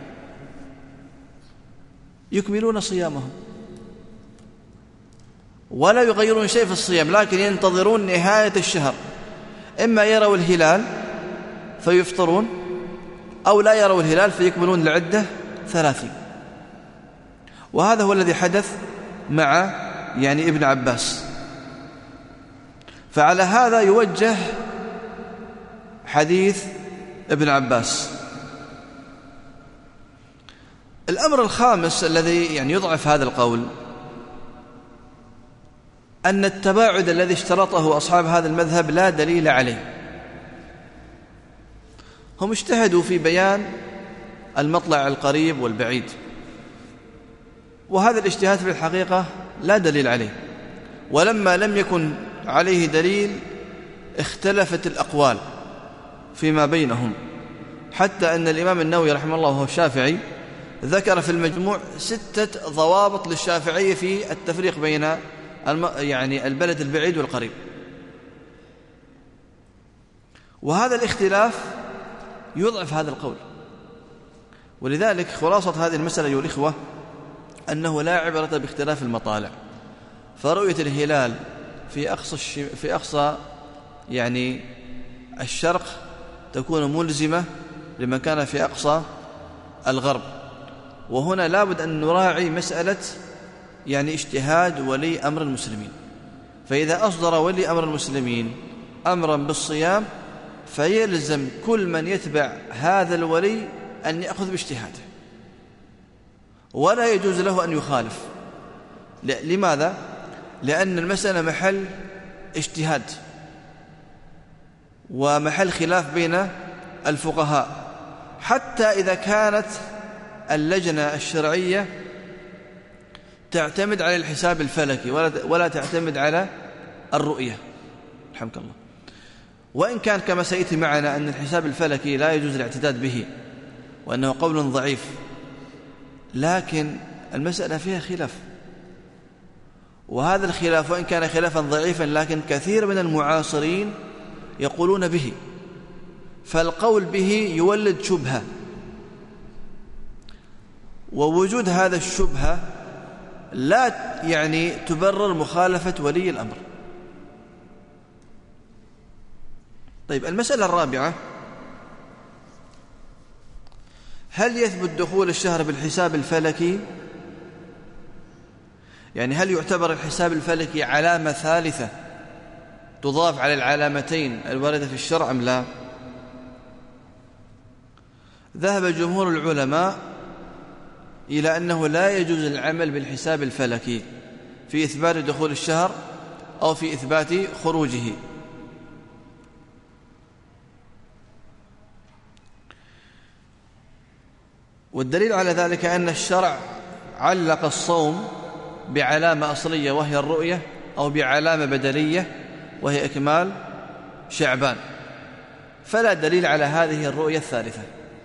يكملون صيامهم ولا يغيرون شيء في الصيام، لكن ينتظرون نهاية الشهر، إما يروا الهلال فيفطرون، أو لا يروا الهلال فيكملون العدة 30. وهذا هو الذي حدث مع ابن عباس. فعلى هذا يوجه حديث ابن عباس. الأمر الخامس الذي يضعف هذا القول أن التباعد الذي اشترطه أصحاب هذا المذهب لا دليل عليه. هم اجتهدوا في بيان المطلع القريب والبعيد، وهذا الاجتهاد في الحقيقة لا دليل عليه، ولما لم يكن عليه دليل اختلفت الأقوال فيما بينهم، حتى أن الإمام النووي رحمه الله وهو الشافعي ذكر في المجموع 6 ضوابط للشافعي في التفريق بين البلد البعيد والقريب. وهذا الاختلاف يضعف هذا القول. ولذلك خلاصة هذه المسألة أيها الإخوة أنه لا عبرة باختلاف المطالع، فرؤية الهلال في أقصى الشرق تكون ملزمة لمن كان في أقصى الغرب. وهنا لابد أن نراعي مسألة اجتهاد ولي أمر المسلمين. فإذا أصدر ولي أمر المسلمين أمرا بالصيام فيلزم كل من يتبع هذا الولي أن يأخذ باجتهاده، ولا يجوز له أن يخالف. لماذا؟ لأن المسألة محل اجتهاد ومحل خلاف بين الفقهاء، حتى إذا كانت اللجنة الشرعية تعتمد على الحساب الفلكي ولا تعتمد على الرؤية، رحمك الله. وإن كان كما سيأتي معنا أن الحساب الفلكي لا يجوز الاعتداد به وأنه قول ضعيف، لكن المسألة فيها خلاف، وهذا الخلاف وإن كان خلافا ضعيفا لكن كثير من المعاصرين يقولون به، فالقول به يولد شبهة، ووجود هذا الشبهة لا تبرر مخالفة ولي الأمر. طيب، المسألة الرابعة: هل يثبت دخول الشهر بالحساب الفلكي؟ هل يعتبر الحساب الفلكي علامة ثالثة تضاف على العلامتين الواردة في الشرع أم لا؟ ذهب جمهور العلماء إلى أنه لا يجوز العمل بالحساب الفلكي في إثبات دخول الشهر أو في إثبات خروجه. والدليل على ذلك أن الشرع علق الصوم بعلامة أصلية وهي الرؤية، أو بعلامة بدلية وهي إكمال شعبان، فلا دليل على هذه الرؤية الثالثة.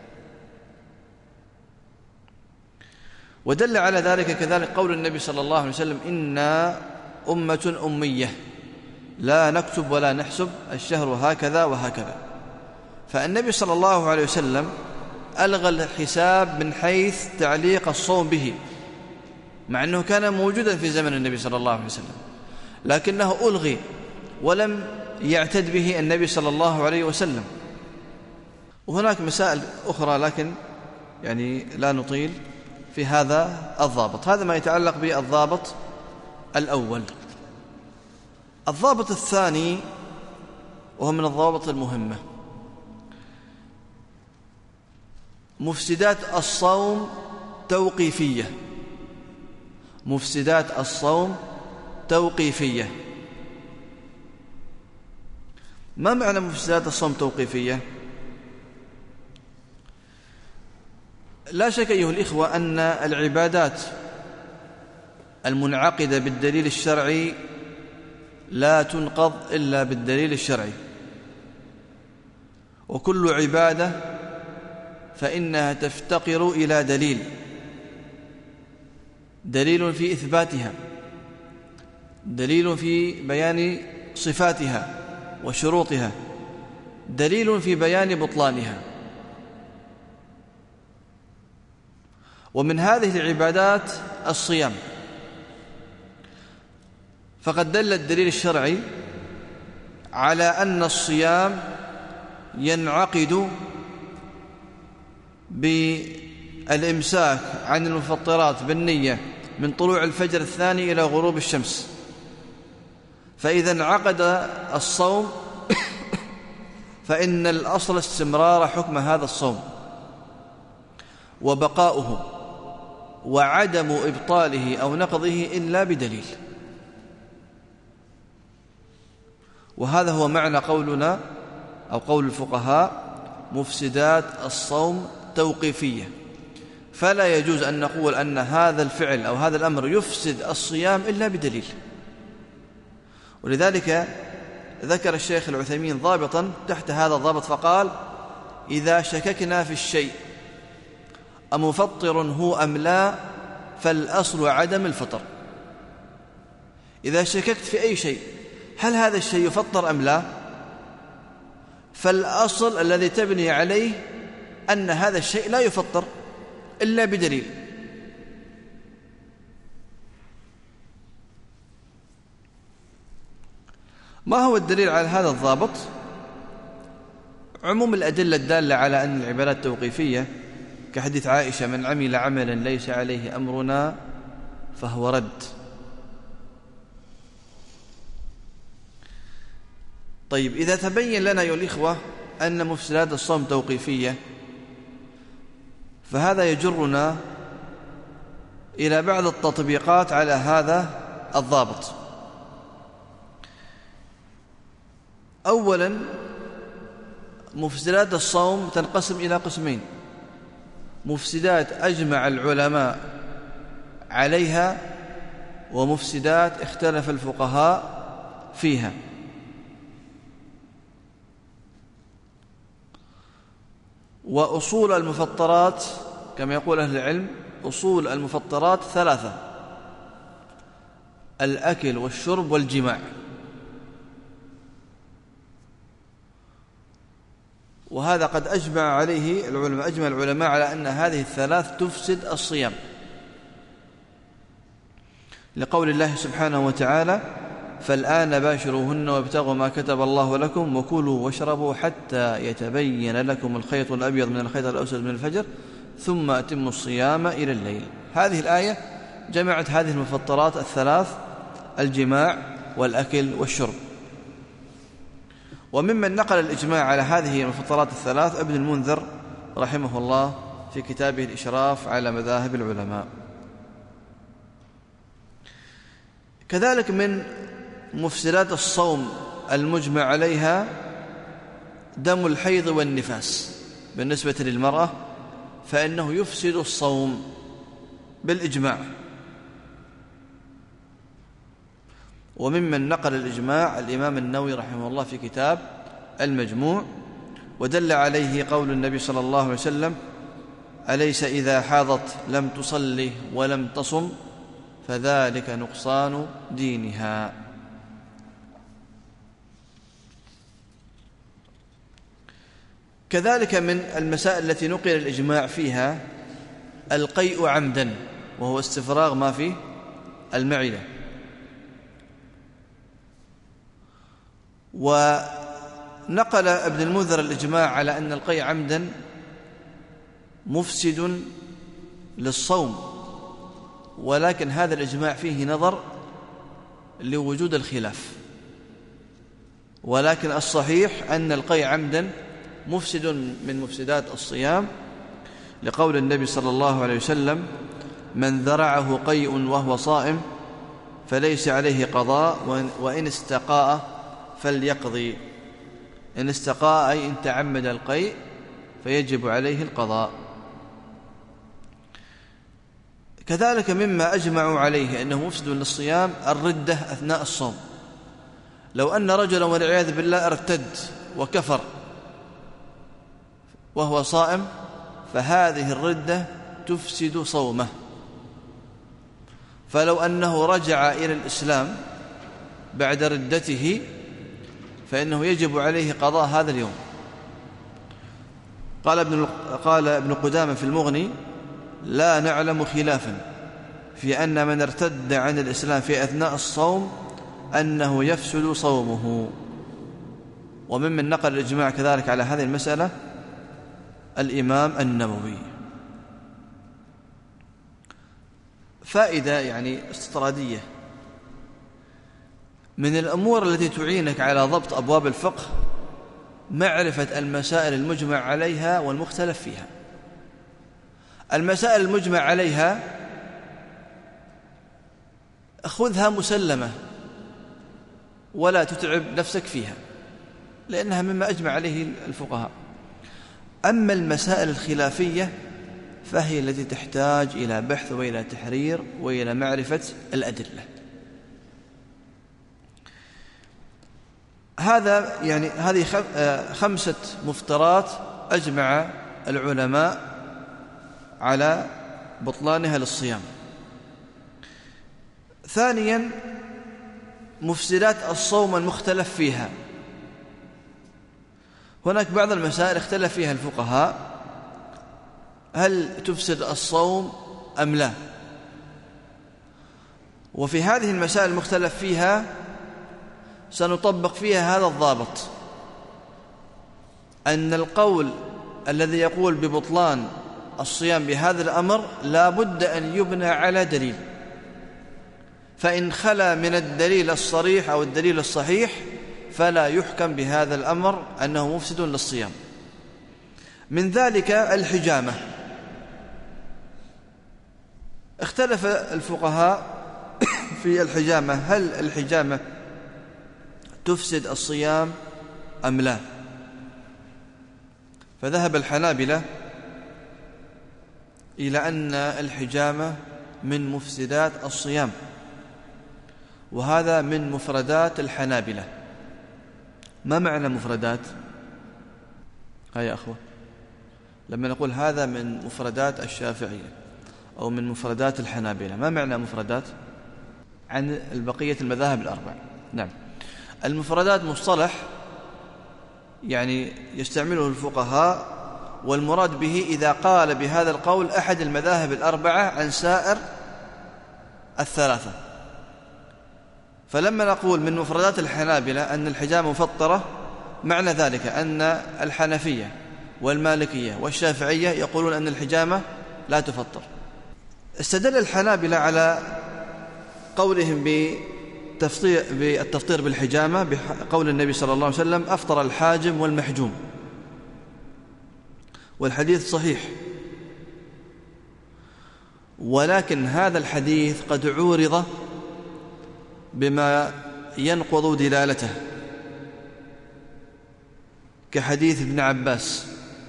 ودل على ذلك كذلك قول النبي صلى الله عليه وسلم: إنا أمة أمية لا نكتب ولا نحسب، الشهر هكذا وهكذا. فالنبي صلى الله عليه وسلم ألغى الحساب من حيث تعليق الصوم به، مع أنه كان موجودا في زمن النبي صلى الله عليه وسلم، لكنه ألغي ولم يعتد به النبي صلى الله عليه وسلم. وهناك مسائل أخرى لكن لا نطيل في هذا الضابط. هذا ما يتعلق بالضابط الأول. الضابط الثاني وهو من الضوابط المهمة: مفسدات الصوم توقيفية. مفسدات الصوم توقيفية. ما معنى مفسدات الصوم توقيفية؟ لا شك أيها الإخوة أن العبادات المنعقدة بالدليل الشرعي لا تنقض إلا بالدليل الشرعي، وكل عبادة فإنها تفتقر إلى دليل في إثباتها، دليل في بيان صفاتها وشروطها، دليل في بيان بطلانها. ومن هذه العبادات الصيام، فقد دل الدليل الشرعي على أن الصيام ينعقد بالإمساك عن المفطرات بالنية من طلوع الفجر الثاني إلى غروب الشمس، فإذا انعقد الصوم فإن الأصل استمرار حكم هذا الصوم وبقاؤه وعدم إبطاله أو نقضه إلا بدليل. وهذا هو معنى قولنا أو قول الفقهاء: مفسدات الصوم توقيفية، فلا يجوز أن نقول أن هذا الفعل أو هذا الأمر يفسد الصيام إلا بدليل. ولذلك ذكر الشيخ العثيمين ضابطا تحت هذا الضابط فقال: إذا شككنا في الشيء أمفطر هو أم لا فالأصل عدم الفطر. إذا شككت في أي شيء هل هذا الشيء يفطر أم لا، فالأصل الذي تبني عليه أن هذا الشيء لا يفطر إلا بدليل. ما هو الدليل على هذا الضابط؟ عموم الأدلة الدالة على أن العبادات توقيفية، كحديث عائشة: من عمل عملا ليس عليه أمرنا فهو رد. طيب، إذا تبين لنا أيها الإخوة أن مفسدات الصوم توقيفية، فهذا يجرنا إلى بعض التطبيقات على هذا الضابط. أولا، مفسدات الصوم تنقسم إلى قسمين: مفسدات أجمع العلماء عليها، ومفسدات اختلف الفقهاء فيها. وأصول المفطرات كما يقول أهل العلم، أصول المفطرات 3: الأكل والشرب والجماع. وهذا قد أجمع عليه العلماء، أجمع العلماء على أن هذه الثلاث تفسد الصيام، لقول الله سبحانه وتعالى: فالآن باشروهن وابتغوا ما كتب الله لكم وكلوا واشربوا حتى يتبين لكم الخيط الأبيض من الخيط الأسود من الفجر ثم أتموا الصيام إلى الليل. هذه الآية جمعت هذه المفطرات الثلاث: الجماع والأكل والشرب. وممن نقل الإجماع على هذه المفطرات الثلاث ابن المنذر رحمه الله في كتابه الإشراف على مذاهب العلماء. كذلك من مفسدات الصوم المجمع عليها دم الحيض والنفاس. بالنسبة للمرأة فإنه يفسد الصوم بالإجماع. وممن نقل الإجماع الإمام النووي رحمه الله في كتاب المجموع، ودل عليه قول النبي صلى الله عليه وسلم: أليس إذا حاضت لم تصلي ولم تصم فذلك نقصان دينها. كذلك من المسائل التي نقل الإجماع فيها القيء عمدا، وهو استفراغ ما في المعدة. ونقل ابن المنذر الإجماع على أن القيء عمدا مفسد للصوم، ولكن هذا الإجماع فيه نظر لوجود الخلاف، ولكن الصحيح أن القيء عمدا مفسد من مفسدات الصيام، لقول النبي صلى الله عليه وسلم: من ذرعه قيء وهو صائم فليس عليه قضاء وإن استقاء فليقضي. إن استقاء أي إن تعمد القيء فيجب عليه القضاء. كذلك مما أجمعوا عليه أنه مفسد للصيام الردة أثناء الصوم. لو أن رجلا والعياذ بالله ارتد وكفر وهو صائم فهذه الردة تفسد صومه. فلو أنه رجع إلى الإسلام بعد ردته فإنه يجب عليه قضاء هذا اليوم. قال ابن قدامة في المغني: لا نعلم خلافا في أن من ارتد عن الإسلام في أثناء الصوم أنه يفسد صومه. وممن نقل الإجماع كذلك على هذه المسألة الإمام النووي. فائدة يعني استطرادية: من الأمور التي تعينك على ضبط أبواب الفقه معرفة المسائل المجمع عليها والمختلف فيها. المسائل المجمع عليها خذها مسلمة ولا تتعب نفسك فيها، لأنها مما أجمع عليه الفقهاء. أما المسائل الخلافية فهي التي تحتاج إلى بحث وإلى تحرير وإلى معرفة الأدلة. هذا يعني هذه 5 مفترات أجمع العلماء على بطلانها للصيام. ثانيا، مفسدات الصوم المختلف فيها. هناك بعض المسائل اختلف فيها الفقهاء: هل تفسد الصوم أم لا؟ وفي هذه المسائل المختلف فيها سنطبق فيها هذا الضابط، أن القول الذي يقول ببطلان الصيام بهذا الأمر لا بد أن يبنى على دليل، فإن خلا من الدليل الصريح أو الدليل الصحيح فلا يحكم بهذا الأمر أنه مفسد للصيام. من ذلك الحجامة. اختلف الفقهاء في الحجامة: هل الحجامة تفسد الصيام أم لا؟ فذهب الحنابلة إلى أن الحجامة من مفسدات الصيام، وهذا من مفردات الحنابلة. ما معنى مفردات؟ يا أخوة، لما نقول هذا من مفردات الشافعية أو من مفردات الحنابلة، ما معنى مفردات عن البقية المذاهب الأربع؟ نعم، المفردات مصطلح يعني يستعمله الفقهاء، والمراد به إذا قال بهذا القول أحد المذاهب الأربعة عن سائر الثلاثة. فلما نقول من مفردات الحنابلة أن الحجامة مفطرة، معنى ذلك أن الحنفية والمالكية والشافعية يقولون أن الحجامة لا تفطر. استدل الحنابلة على قولهم بالتفطير بالحجامة بقول النبي صلى الله عليه وسلم: أفطر الحاجم والمحجوم، والحديث صحيح. ولكن هذا الحديث قد عورض بما ينقض دلالته، كحديث ابن عباس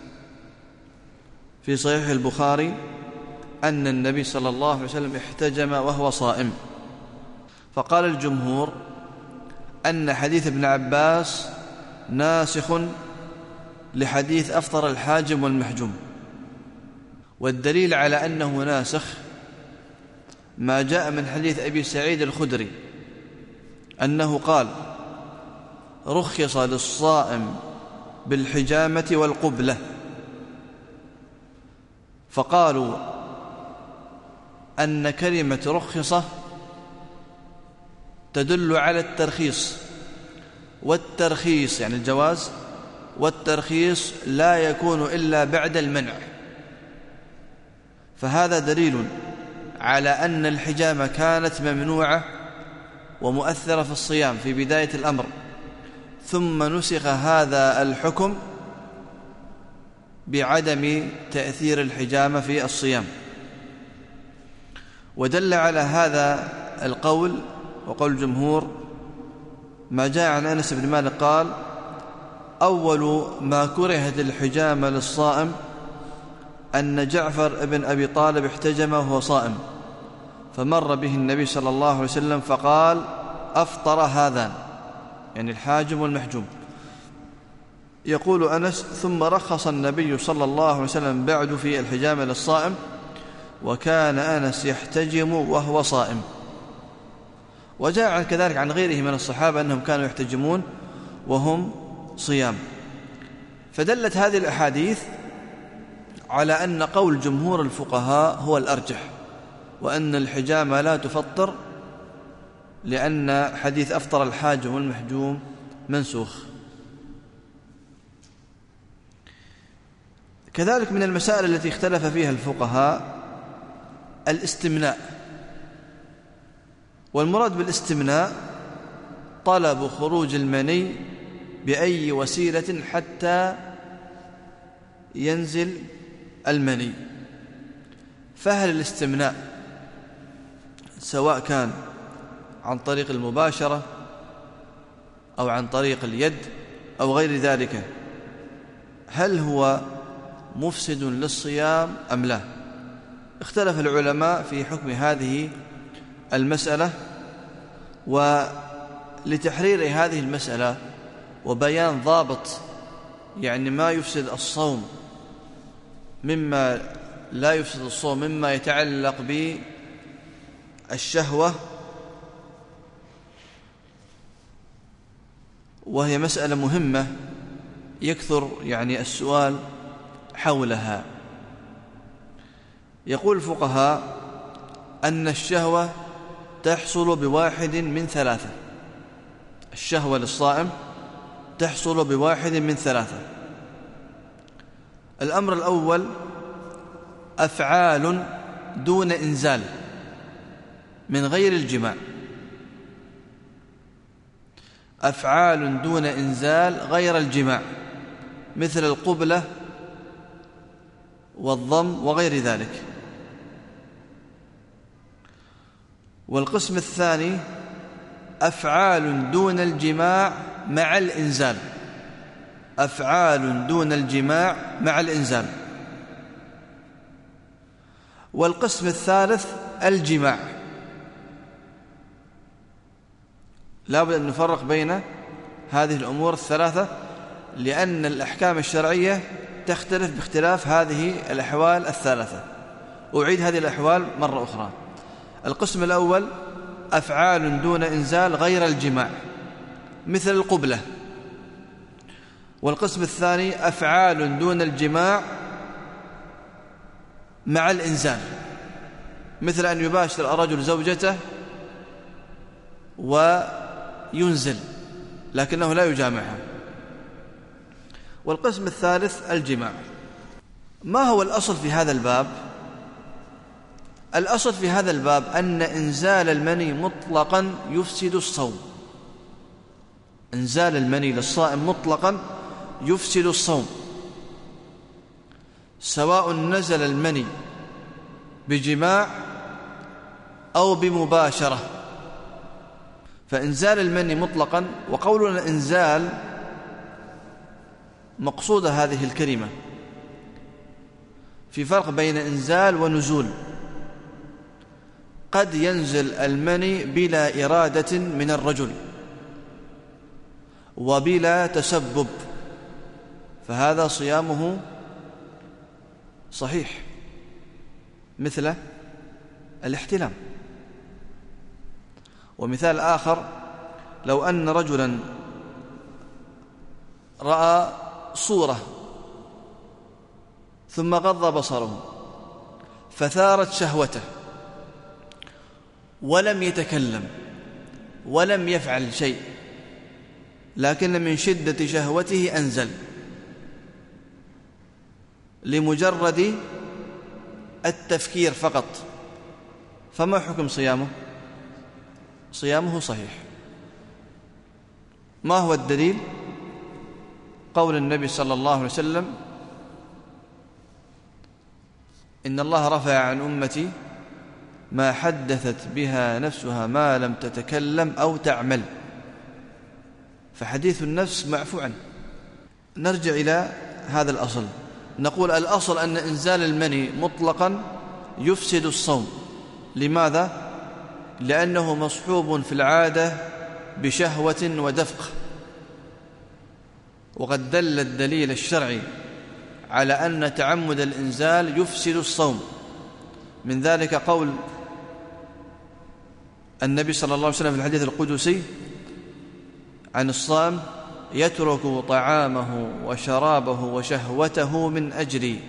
في صحيح البخاري أن النبي صلى الله عليه وسلم احتجم وهو صائم، فقال الجمهور أن حديث ابن عباس ناسخ لحديث أفطر الحاجم والمحجوم. والدليل على أنه ناسخ ما جاء من حديث أبي سعيد الخدري أنه قال: رخص للصائم بالحجامة والقبلة. فقالوا أن كلمة رخصة تدل على الترخيص، والترخيص يعني الجواز، والترخيص لا يكون إلا بعد المنع. فهذا دليل على أن الحجامة كانت ممنوعة ومؤثرة في الصيام في بداية الأمر، ثم نسخ هذا الحكم بعدم تأثير الحجامة في الصيام. ودل على هذا القول وقول الجمهور ما جاء عن أنس بن مالك قال: أول ما كرهت الحجامة للصائم أن جعفر بن أبي طالب احتجم وهو صائم، فمر به النبي صلى الله عليه وسلم فقال: أفطر هذان، يعني الحاجم والمحجوم. يقول أنس: ثم رخص النبي صلى الله عليه وسلم بعد في الحجامة للصائم، وكان أنس يحتجم وهو صائم. وجاء كذلك عن غيره من الصحابة أنهم كانوا يحتجمون وهم صيام. فدلت هذه الأحاديث على أن قول جمهور الفقهاء هو الأرجح، وأن الحجامة لا تفطر، لأن حديث أفطر الحاجم والمحجوم منسوخ. كذلك من المسائل التي اختلف فيها الفقهاء الاستمناء، والمراد بالاستمناء طلب خروج المني بأي وسيلة حتى ينزل المني. فهل الاستمناء سواء كان عن طريق المباشرة أو عن طريق اليد أو غير ذلك، هل هو مفسد للصيام أم لا؟ اختلف العلماء في حكم هذه المسألة. ولتحرير هذه المسألة وبيان ضابط يعني ما يفسد الصوم مما لا يفسد الصوم مما يتعلق بالشهوة، وهي مسألة مهمة يكثر يعني السؤال حولها. يقول الفقهاء أن الشهوة تحصل بواحد من ثلاثة. الشهوة للصائم تحصل بواحد من ثلاثة. الأمر الأول أفعال دون إنزال من غير الجماع، أفعال دون إنزال غير الجماع، مثل القبلة والضم وغير ذلك. والقسم الثاني أفعال دون الجماع مع الإنزال، أفعال دون الجماع مع الإنزال. والقسم الثالث الجماع. لا بد أن نفرق بين هذه الأمور الثلاثة، لأن الأحكام الشرعية تختلف باختلاف هذه الأحوال الثلاثة. أعيد هذه الأحوال مرة أخرى. القسم الأول أفعال دون إنزال غير الجماع مثل القبلة. والقسم الثاني أفعال دون الجماع مع الإنزال، مثل أن يباشر الرجل زوجته وينزل لكنه لا يجامعها. والقسم الثالث الجماع. ما هو الأصل في هذا الباب؟ الأصل في هذا الباب أن إنزال المني مطلقا يفسد الصوم. إنزال المني للصائم مطلقا يفسد الصوم، سواء نزل المني بجماع أو بمباشرة. فإنزال المني مطلقا، وقولنا إنزال مقصود هذه الكلمة، في فرق بين إنزال ونزول. قد ينزل المني بلا إرادة من الرجل وبلا تسبب، فهذا صيامه صحيح، مثل الاحتلام. ومثال آخر، لو أن رجلا رأى صورة ثم غض بصره فثارت شهوته ولم يتكلم ولم يفعل شيء، لكن من شدة شهوته أنزل لمجرد التفكير فقط، فما حكم صيامه؟ صيامه صحيح. ما هو الدليل؟ قول النبي صلى الله عليه وسلم: إن الله رفع عن أمتي ما حدثت بها نفسها ما لم تتكلم أو تعمل. فحديث النفس معفو عنه. نرجع إلى هذا الأصل، نقول الأصل أن إنزال المني مطلقا يفسد الصوم. لماذا؟ لأنه مصحوب في العادة بشهوة ودفق، وقد دل الدليل الشرعي على أن تعمد الإنزال يفسد الصوم. من ذلك قول النبي صلى الله عليه وسلم في الحديث القدسي عن الصائم: يترك طعامه وشرابه وشهوته من أجلي.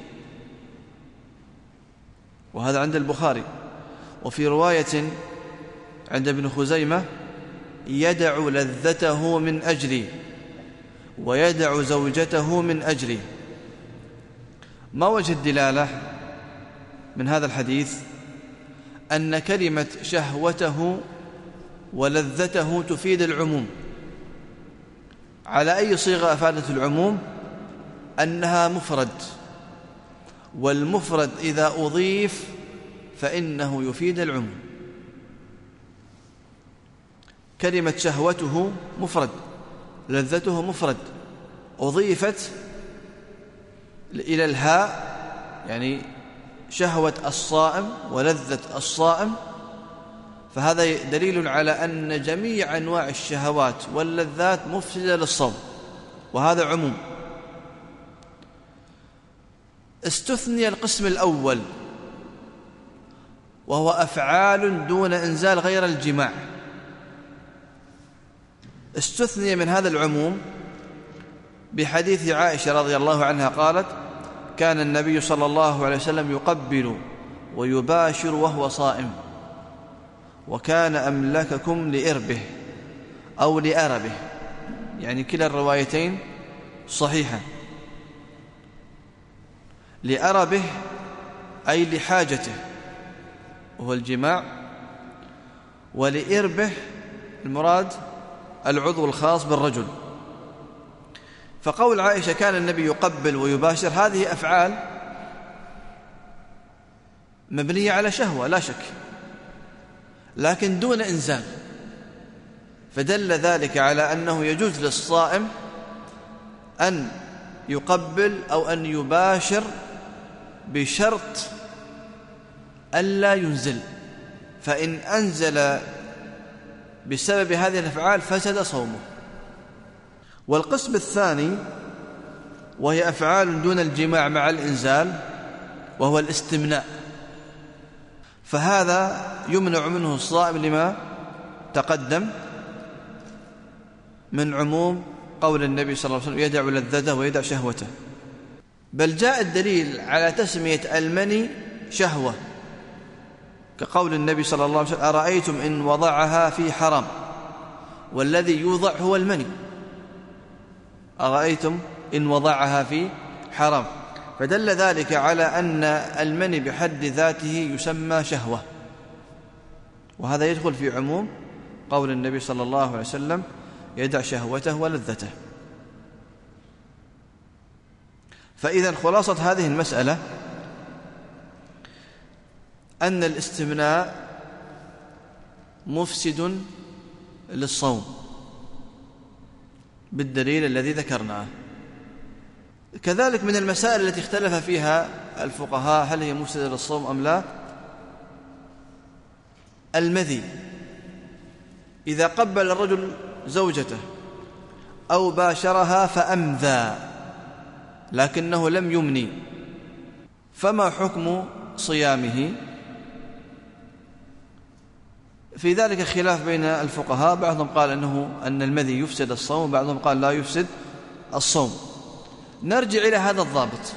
وهذا عند البخاري. وفي رواية عند ابن خزيمة: يدع لذته من أجلي ويدع زوجته من أجلي. ما وجه الدلالة من هذا الحديث؟ أن كلمة شهوته ولذته تفيد العموم. على أي صيغة أفادت العموم؟ أنها مفرد، والمفرد إذا أضيف فإنه يفيد العموم. كلمة شهوته مفرد، لذته مفرد، أضيفت إلى الهاء، يعني شهوة الصائم ولذة الصائم، فهذا دليل على أن جميع أنواع الشهوات واللذات مفسدة للصوم، وهذا عموم. استثني القسم الأول وهو أفعال دون إنزال غير الجماع. استثني من هذا العموم بحديث عائشة رضي الله عنها قالت: كان النبي صلى الله عليه وسلم يقبل ويباشر وهو صائم، وكان أملككم لإربه أو لأربه، يعني كلا الروايتين صحيحة. لأربه أي لحاجته وهو الجماع، ولإربه المراد العضو الخاص بالرجل. فقول عائشة كان النبي يقبل ويباشر، هذه أفعال مبنية على شهوة لا شك، لكن دون إنزال، فدل ذلك على أنه يجوز للصائم أن يقبل أو أن يباشر بشرط ألا ينزل، فإن أنزل بسبب هذه الأفعال فسد صومه. والقسم الثاني وهي أفعال دون الجماع مع الإنزال، وهو الاستمناء، فهذا يمنع منه الصائم لما تقدم من عموم قول النبي صلى الله عليه وسلم: يدع لذته ويدع شهوته. بل جاء الدليل على تسمية المني شهوة، كقول النبي صلى الله عليه وسلم: أرأيتم إن وضعها في حرام، والذي يوضع هو المني. أرأيتم إن وضعها في حرام، فدل ذلك على أن المني بحد ذاته يسمى شهوة، وهذا يدخل في عموم قول النبي صلى الله عليه وسلم: يدع شهوته ولذته. فإذا خلاصة هذه المسألة أن الاستمناء مفسد للصوم بالدليل الذي ذكرناه. كذلك من المسائل التي اختلف فيها الفقهاء هل هي مفسدة للصوم أم لا، المذي. إذا قبل الرجل زوجته أو باشرها فأمذى لكنه لم يمني، فما حكم صيامه؟ في ذلك خلاف بين الفقهاء، بعضهم قال أن المذي يفسد الصوم، بعضهم قال لا يفسد الصوم. نرجع إلى هذا الضابط: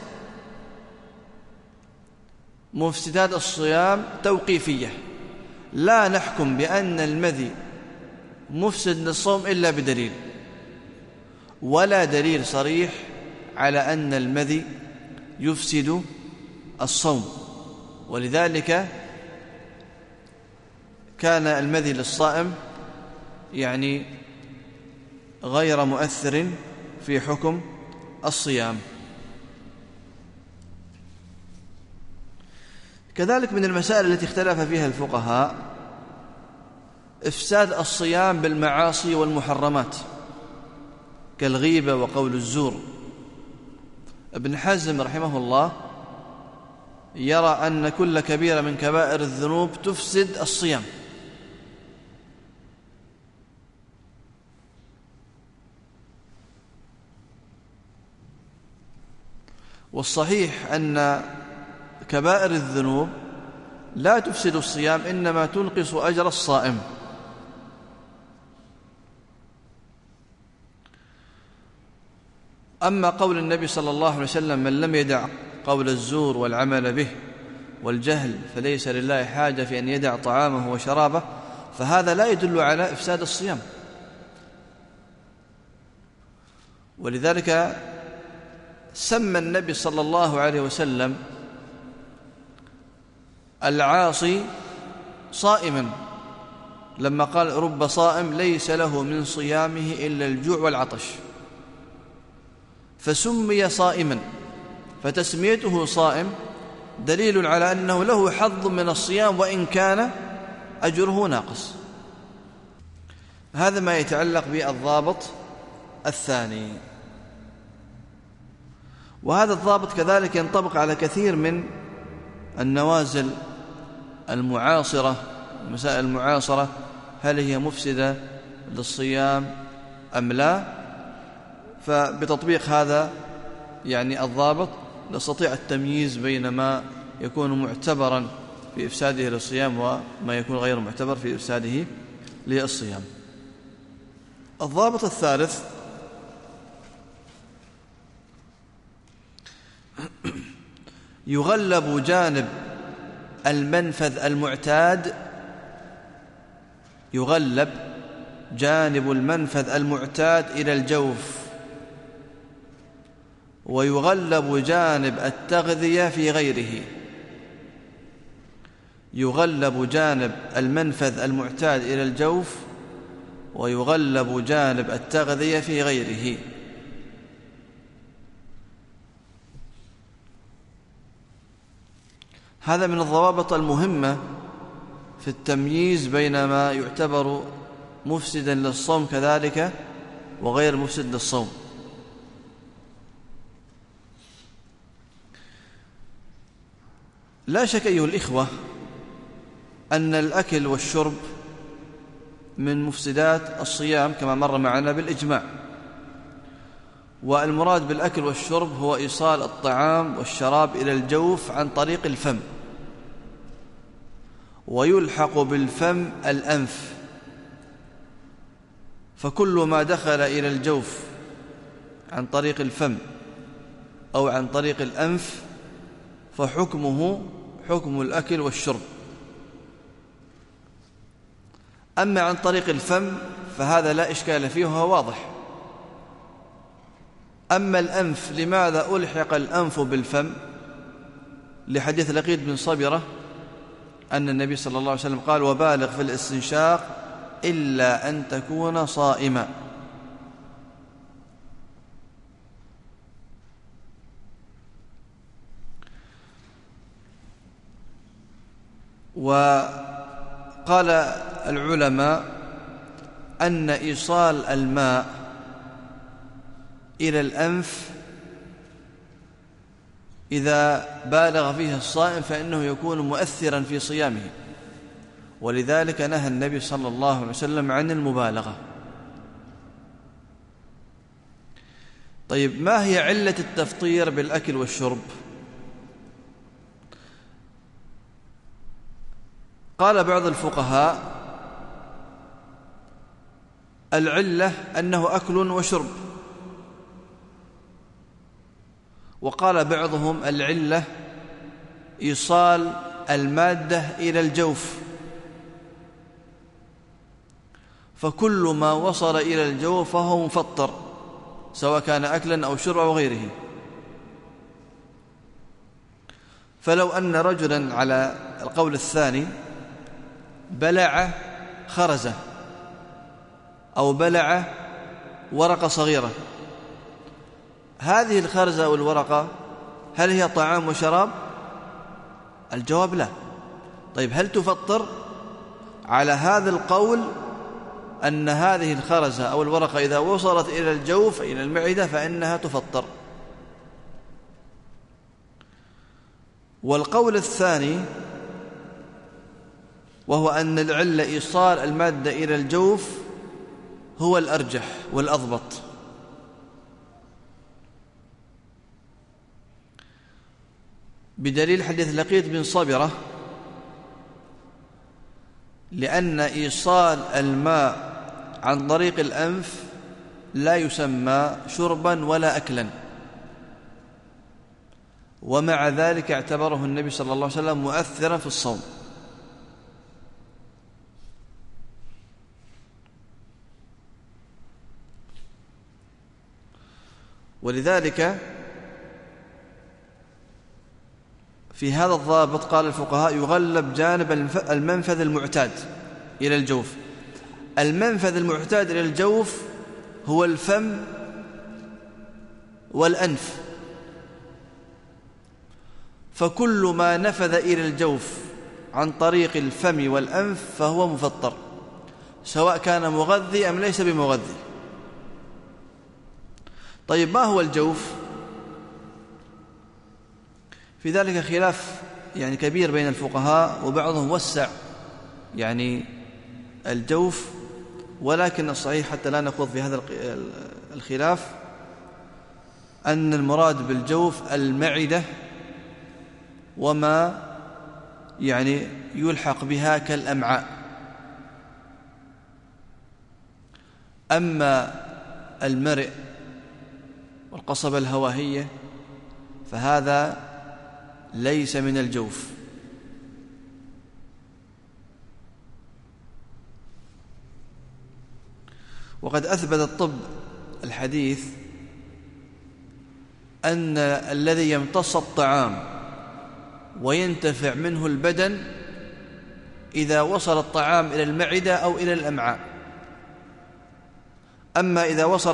مفسدات الصيام توقيفية، لا نحكم بأن المذي مفسد للصوم إلا بدليل، ولا دليل صريح على أن المذي يفسد الصوم، ولذلك كان المذي للصائم يعني غير مؤثر في حكم الصيام. كذلك من المسائل التي اختلف فيها الفقهاء إفساد الصيام بالمعاصي والمحرمات كالغيبة وقول الزور. ابن حزم رحمه الله يرى أن كل كبيرة من كبائر الذنوب تفسد الصيام، والصحيح أن كبائر الذنوب لا تفسد الصيام، إنما تنقص أجر الصائم. أما قول النبي صلى الله عليه وسلم: من لم يدع قول الزور والعمل به والجهل فليس لله حاجة في أن يدع طعامه وشرابه، فهذا لا يدل على إفساد الصيام. ولذلك سمى النبي صلى الله عليه وسلم العاصي صائما لما قال رب صائم ليس له من صيامه إلا الجوع والعطش، فسمي صائما، فتسميته صائم دليل على أنه له حظ من الصيام وإن كان أجره ناقص. هذا ما يتعلق بالضابط الثاني. وهذا الضابط كذلك ينطبق على كثير من النوازل المعاصرة، مسائل المعاصرة، هل هي مفسدة للصيام أم لا؟ فبتطبيق هذا الضابط نستطيع التمييز بين ما يكون معتبرا في إفساده للصيام وما يكون غير معتبر في إفساده للصيام. الضابط الثالث يغلب جانب المنفذ المعتاد، يغلب جانب المنفذ المعتاد إلى الجوف، ويغلب جانب التغذية في غيره. يغلب جانب المنفذ المعتاد إلى الجوف ويغلب جانب التغذية في غيره. هذا من الضوابط المهمة في التمييز بين ما يعتبر مفسدا للصوم كذلك وغير مفسد للصوم. لا شك أيها الإخوة أن الأكل والشرب من مفسدات الصيام كما مر معنا بالإجماع، والمراد بالأكل والشرب هو إيصال الطعام والشراب إلى الجوف عن طريق الفم، ويلحق بالفم الأنف، فكل ما دخل إلى الجوف عن طريق الفم أو عن طريق الأنف فحكمه حكم الأكل والشرب. أما عن طريق الفم فهذا لا إشكال فيه وهو واضح. أما الأنف، لماذا ألحق الأنف بالفم؟ لحديث لقيط بن صبرة أن النبي صلى الله عليه وسلم قال وبالغ في الاستنشاق إلا أن تكون صائما. وقال العلماء أن إيصال الماء إلى الأنف إذا بالغ فيه الصائم فإنه يكون مؤثرا في صيامه، ولذلك نهى النبي صلى الله عليه وسلم عن المبالغة. طيب، ما هي علة التفطير بالأكل والشرب؟ قال بعض الفقهاء العلة أنه أكل وشرب، وقال بعضهم العلة إيصال المادة إلى الجوف، فكل ما وصل إلى الجوف فهو مفطر سواء كان أكلا أو شرب أو غيره. فلو أن رجلا على القول الثاني بلع خرزة أو بلع ورقة صغيرة، هذه الخرزة أو الورقة هل هي طعام وشراب؟ الجواب لا. طيب، هل تفطر؟ على هذا القول أن هذه الخرزة أو الورقة إذا وصلت إلى الجوف إلى المعدة فإنها تفطر. والقول الثاني وهو أن العلة إيصال المادة إلى الجوف هو الأرجح والأضبط. بدليل حديث لقيط بن صبرة، لأن إيصال الماء عن طريق الأنف لا يسمى شربا ولا أكلا، ومع ذلك اعتبره النبي صلى الله عليه وسلم مؤثرا في الصوم. ولذلك في هذا الضابط قال الفقهاء يغلب جانب المنفذ المعتاد إلى الجوف. المنفذ المعتاد إلى الجوف هو الفم والأنف، فكل ما نفذ إلى الجوف عن طريق الفم والأنف فهو مفطر، سواء كان مغذي أم ليس بمغذي. طيب، ما هو الجوف؟ في ذلك خلاف كبير بين الفقهاء، وبعضهم وسع الجوف، ولكن الصحيح حتى لا نخوض في هذا الخلاف أن المراد بالجوف المعدة وما يلحق بها كالأمعاء. أما المرئ والقصبة الهوائية فهذا ليس من الجوف. وقد أثبت الطب الحديث أن الذي يمتص الطعام وينتفع منه البدن إذا وصل الطعام إلى المعدة أو إلى الأمعاء. أما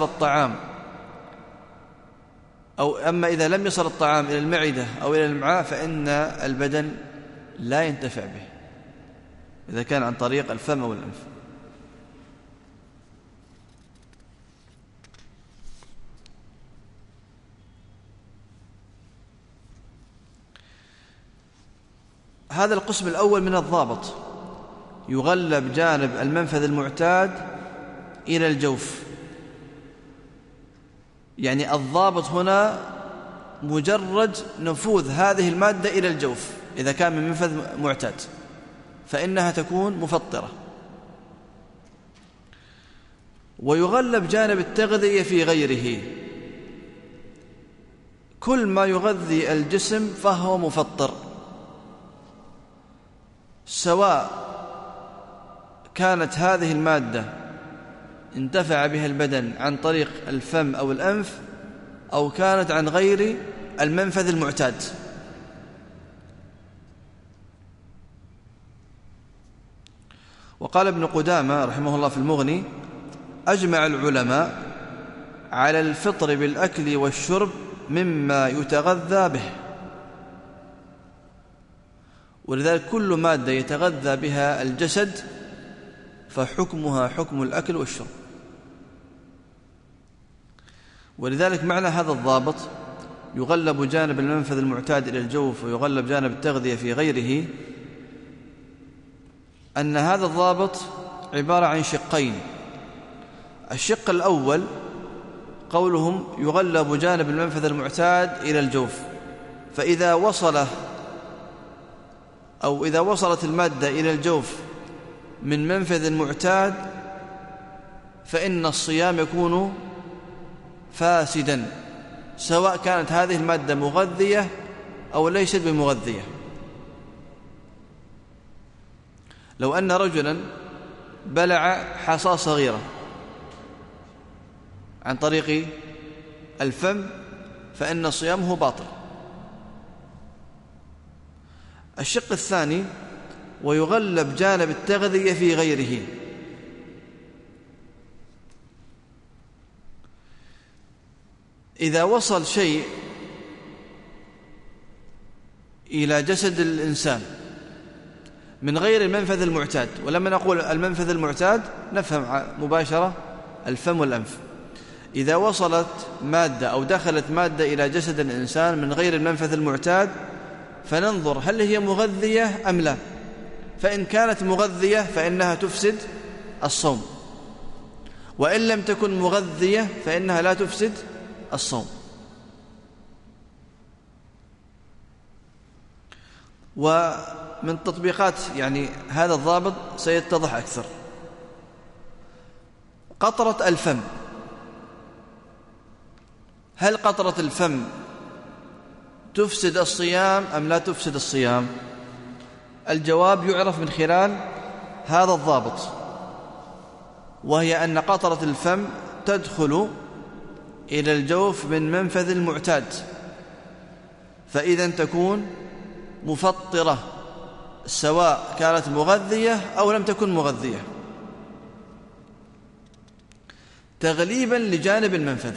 إذا لم يصل الطعام إلى المعدة أو إلى الأمعاء فإن البدن لا ينتفع به إذا كان عن طريق الفم أو الأنف. هذا القسم الأول من الضابط، يغلب جانب المنفذ المعتاد إلى الجوف. الضابط هنا مجرد نفوذ هذه المادة إلى الجوف، إذا كان من منفذ معتاد فإنها تكون مفطرة. ويغلب جانب التغذية في غيره، كل ما يغذي الجسم فهو مفطر، سواء كانت هذه المادة انتفع بها البدن عن طريق الفم أو الأنف أو كانت عن غير المنفذ المعتاد. وقال ابن قدامة رحمه الله في المغني: أجمع العلماء على الفطر بالأكل والشرب مما يتغذى به، ولذلك كل مادة يتغذى بها الجسد فحكمها حكم الأكل والشرب. ولذلك معنى هذا الضابط يغلب جانب المنفذ المعتاد إلى الجوف ويغلب جانب التغذية في غيره، أن هذا الضابط عبارة عن شقين. الشق الأول قولهم يغلب جانب المنفذ المعتاد إلى الجوف، فإذا وصلت المادة إلى الجوف من منفذ معتاد فإن الصيام يكون فاسدا، سواء كانت هذه المادة مغذية أو ليست بمغذية. لو أن رجلا بلع حصى صغيرة عن طريق الفم فإن صيامه باطل. الشق الثاني ويغلب جانب التغذية في غيره، إذا وصل شيء إلى جسد الإنسان من غير المنفذ المعتاد، ولما نقول المنفذ المعتاد نفهم مباشرة الفم والأنف، إذا وصلت مادة أو دخلت مادة إلى جسد الإنسان من غير المنفذ المعتاد فننظر هل هي مغذية أم لا، فإن كانت مغذية فإنها تفسد الصوم، وإن لم تكن مغذية فإنها لا تفسد الصوم. ومن تطبيقات هذا الضابط سيتضح أكثر. قطرة الفم، هل قطرة الفم تفسد الصيام أم لا تفسد الصيام؟ الجواب يعرف من خلال هذا الضابط، وهي أن قطرة الفم تدخل إلى الجوف من منفذ المعتاد، فإذا تكون مفطرة سواء كانت مغذية أو لم تكن مغذية، تغليبا لجانب المنفذ.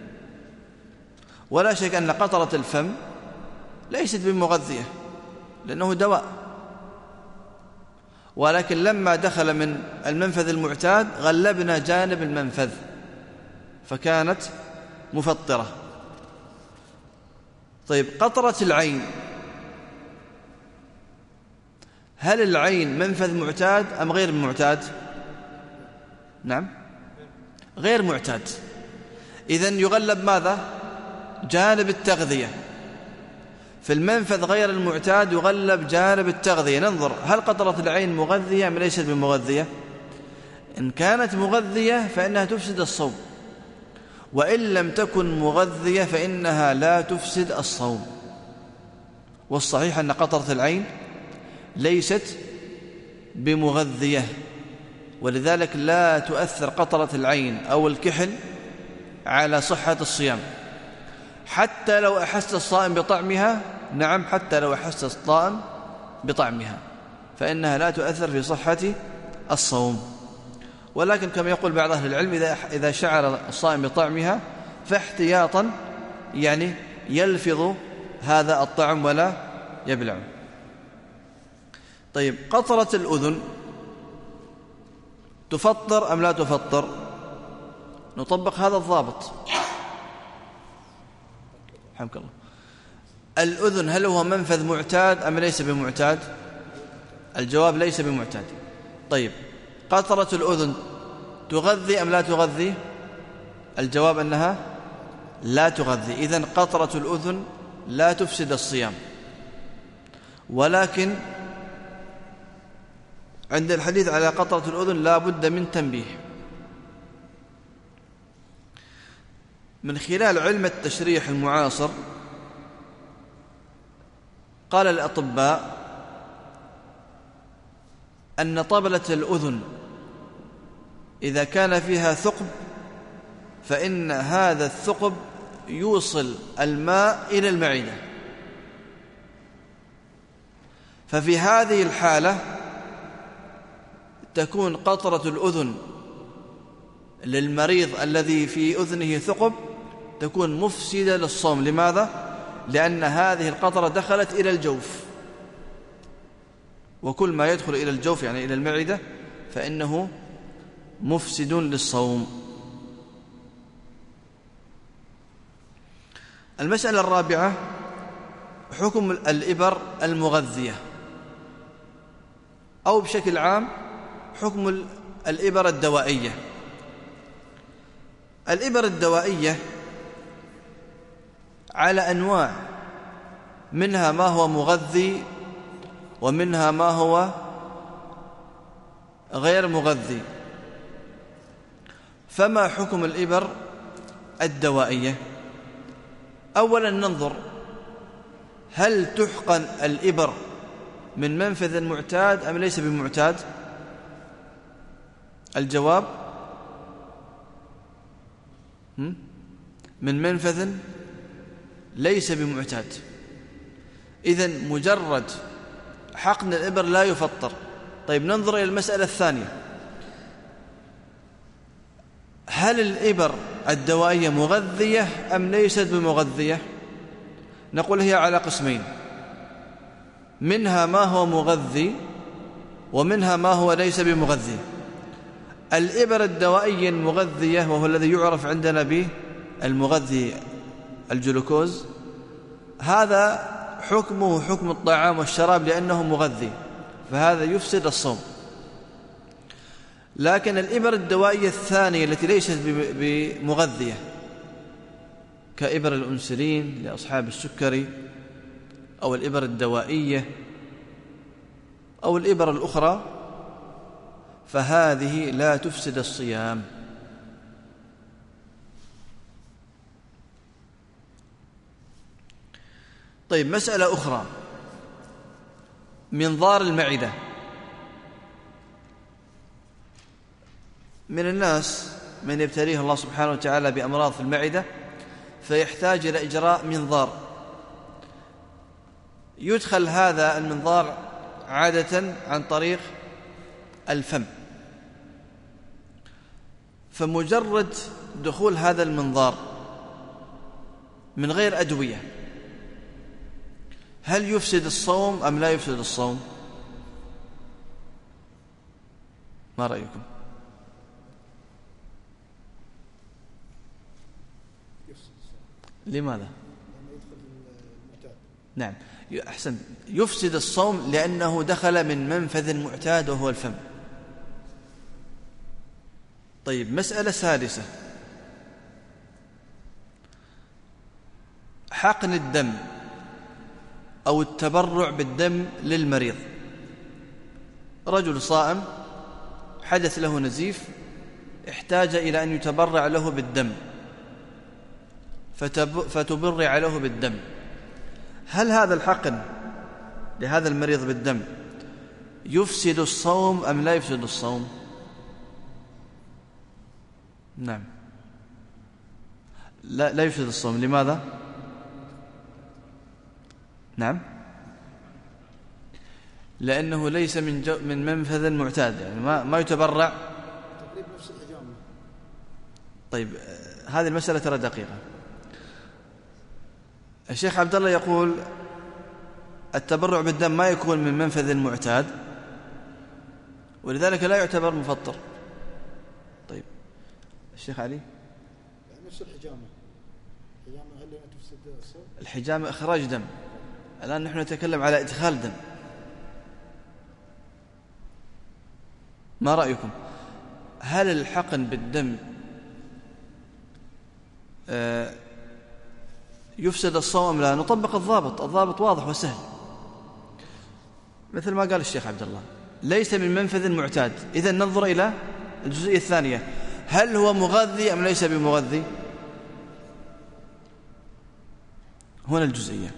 ولا شك أن قطرة الفم ليست بمغذية لأنه دواء، ولكن لما دخل من المنفذ المعتاد غلبنا جانب المنفذ فكانت مفطرة. طيب، قطرة العين، هل العين منفذ معتاد أم غير معتاد؟ نعم، غير معتاد. إذن يغلب ماذا؟ جانب التغذية. في المنفذ غير المعتاد يغلب جانب التغذية. ننظر هل قطرة العين مغذية أم ليست بمغذية؟ إن كانت مغذية فإنها تفسد الصوم، وإن لم تكن مغذية فإنها لا تفسد الصوم. والصحيح أن قطرة العين ليست بمغذية، ولذلك لا تؤثر قطرة العين أو الكحل على صحة الصيام حتى لو أحس الصائم بطعمها. نعم، حتى لو أحس الصائم بطعمها فإنها لا تؤثر في صحة الصوم. ولكن كما يقول بعض أهل العلم إذا شعر الصائم بطعمها فاحتياطا يعني يلفظ هذا الطعم ولا يبلعه. طيب، قطرة الأذن تفطر أم لا تفطر؟ نطبق هذا الضابط. حمك الله. الأذن هل هو منفذ معتاد أم ليس بمعتاد؟ الجواب ليس بمعتاد. طيب، قطرة الأذن تغذي أم لا تغذي؟ الجواب أنها لا تغذي. إذن قطرة الأذن لا تفسد الصيام، ولكن عند الحديث على قطرة الأذن لا بد من تنبيه. من خلال علم التشريح المعاصر قال الأطباء أن طبلة الأذن إذا كان فيها ثقب فإن هذا الثقب يوصل الماء إلى المعدة، ففي هذه الحالة تكون قطرة الأذن للمريض الذي في أذنه ثقب تكون مفسدة للصوم. لماذا؟ لأن هذه القطرة دخلت إلى الجوف، وكل ما يدخل إلى الجوف يعني إلى المعدة فإنه مفسد للصوم. المسألة الرابعة حكم الإبر المغذية، أو بشكل عام حكم الإبر الدوائية. الإبر الدوائية على أنواع، منها ما هو مغذي ومنها ما هو غير مغذي. فما حكم الإبر الدوائية؟ أولا ننظر هل تحقن الإبر من منفذ معتاد أم ليس بمعتاد؟ الجواب من منفذ ليس بمعتاد. إذن مجرد حقن الإبر لا يفطر. طيب، ننظر إلى المسألة الثانية، هل الإبر الدوائية مغذية أم ليست بمغذية؟ نقول هي على قسمين، منها ما هو مغذي ومنها ما هو ليس بمغذي. الإبر الدوائية المغذية وهو الذي يعرف عندنا به المغذي الجلوكوز، هذا حكمه حكم الطعام والشراب لأنه مغذي، فهذا يفسد الصوم. لكن الإبر الدوائية الثانية التي ليست بمغذية كإبر الأنسولين لأصحاب السكري أو الإبر الدوائية أو الإبر الأخرى فهذه لا تفسد الصيام. طيب، مسألة أخرى، منظار المعدة. من الناس من يبتليه الله سبحانه وتعالى بأمراض في المعدة فيحتاج إلى إجراء منظار يدخل هذا المنظار عادة عن طريق الفم، فمجرد دخول هذا المنظار من غير أدوية هل يفسد الصوم أم لا يفسد الصوم؟ ما رأيكم؟ لماذا؟ نعم أحسن، يفسد الصوم لأنه دخل من منفذ معتاد وهو الفم. طيب، مسألة سادسة، حقن الدم أو التبرع بالدم للمريض. رجل صائم حدث له نزيف، احتاج إلى أن يتبرع له بالدم، فتبرع له بالدم، هل هذا الحقن لهذا المريض بالدم يفسد الصوم أم لا يفسد الصوم؟ نعم، لا يفسد الصوم. لماذا؟ نعم، لأنه ليس من منفذ معتاد، يعني ما يتبرع. طيب، هذه المسألة ترى دقيقة. الشيخ عبد الله يقول التبرع بالدم ما يكون من منفذ معتاد، ولذلك لا يعتبر مفطر. طيب، الشيخ علي، نفس الحجامة هل تفسد الصوم؟ الحجامة إخراج دم، الآن نحن نتكلم على إدخال دم. ما رأيكم؟ هل الحقن بالدم يفسد الصوم؟ لا، نطبق الضابط واضح وسهل، مثل ما قال الشيخ عبد الله، ليس من منفذ معتاد. إذن ننظر إلى الجزئية الثانية، هل هو مغذي أم ليس بمغذي؟ هنا الجزئية،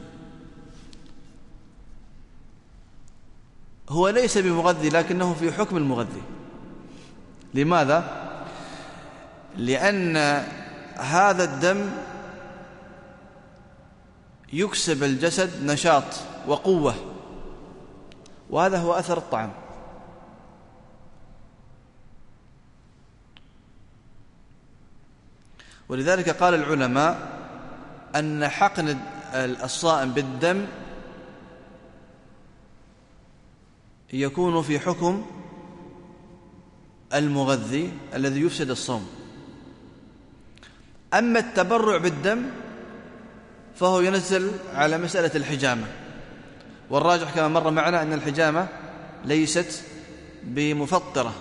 هو ليس بمغذي لكنه في حكم المغذي. لماذا؟ لأن هذا الدم يكسب الجسد نشاط وقوة، وهذا هو أثر الطعام. ولذلك قال العلماء أن حقن الصائم بالدم يكون في حكم المغذي الذي يفسد الصوم. أما التبرع بالدم فهو ينزل على مسألة الحجامة، والراجح كما مر معنا أن الحجامة ليست بمفطرة.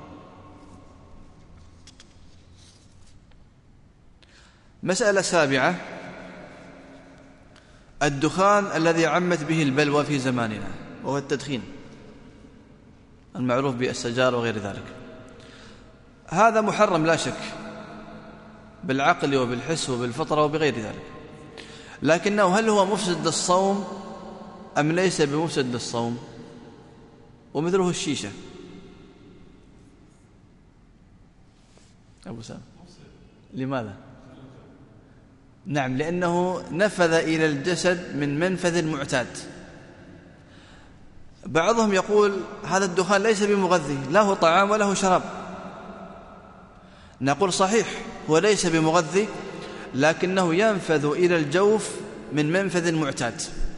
مسألة سابعة، الدخان الذي عمت به البلوى في زماننا، وهو التدخين المعروف بالسجار وغير ذلك. هذا محرم لا شك بالعقل وبالحس وبالفطرة وبغير ذلك، لكنه هل هو مفسد للصوم أم ليس بمفسد للصوم؟ ومثله الشيشة. أبو سام، لماذا؟ نعم، لأنه نفذ إلى الجسد من منفذ معتاد. بعضهم يقول هذا الدخان ليس بمغذي، لا هو طعام ولا هو شراب. نقول صحيح، هو ليس بمغذي لكنه ينفذ إلى الجوف من منفذ معتاد،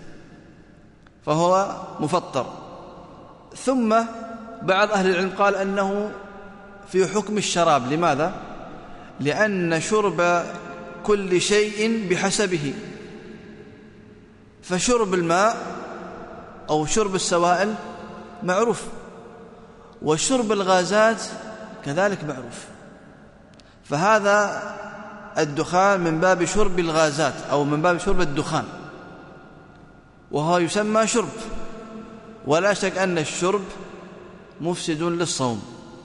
فهو مفطر. ثم بعض أهل العلم قال أنه في حكم الشراب. لماذا؟ لأن شرب كل شيء بحسبه، فشرب الماء أو شرب السوائل معروف، وشرب الغازات كذلك معروف، فهذا الدخان من باب شرب الغازات أو من باب شرب الدخان، وهو يسمى شرب، ولا شك أن الشرب مفسد للصوم.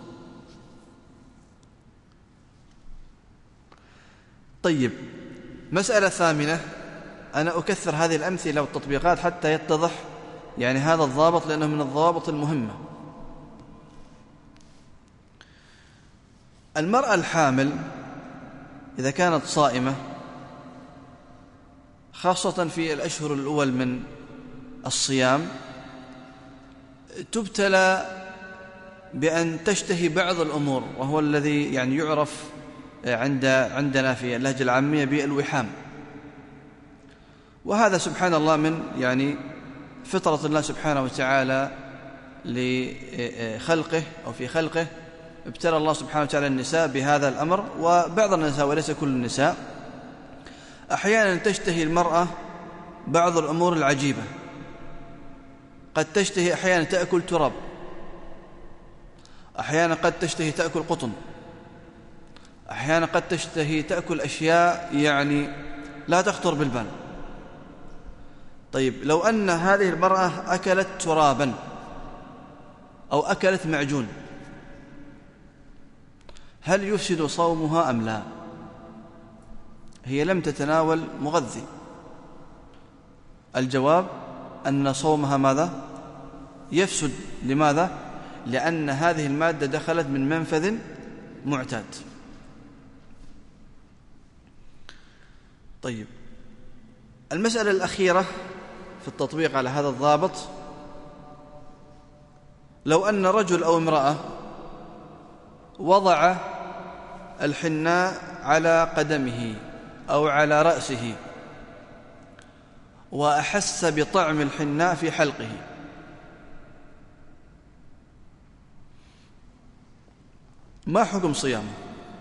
طيب، مسألة ثامنة، أنا أكثر هذه الأمثلة والتطبيقات حتى يتضح يعني هذا الضابط، لأنه من الضوابط المهمة. المرأة الحامل إذا كانت صائمة، خاصة في الأشهر الأول من الصيام تبتلى بأن تشتهي بعض الأمور، وهو الذي يعني يعرف عندنا في اللهجة العامية بالوحام. وهذا سبحان الله من يعني فطرة الله سبحانه وتعالى لخلقه أو في خلقه. ابتلى الله سبحانه وتعالى النساء بهذا الأمر، وبعض النساء وليس كل النساء أحيانا تشتهي المرأة بعض الأمور العجيبة. قد تشتهي أحيانا تأكل تراب، أحيانا قد تشتهي تأكل قطن، أحيانا قد تشتهي تأكل أشياء يعني لا تخطر بالبال. طيب لو أن هذه المرأة أكلت ترابا أو أكلت معجون، هل يفسد صومها أم لا؟ هي لم تتناول مغذي. الجواب أن صومها ماذا؟ يفسد. لماذا؟ لأن هذه المادة دخلت من منفذ معتاد. طيب المسألة الأخيرة في التطبيق على هذا الضابط، لو أن رجل أو امرأة وضع الحناء على قدمه أو على رأسه وأحس بطعم الحناء في حلقه، ما حكم صيامه؟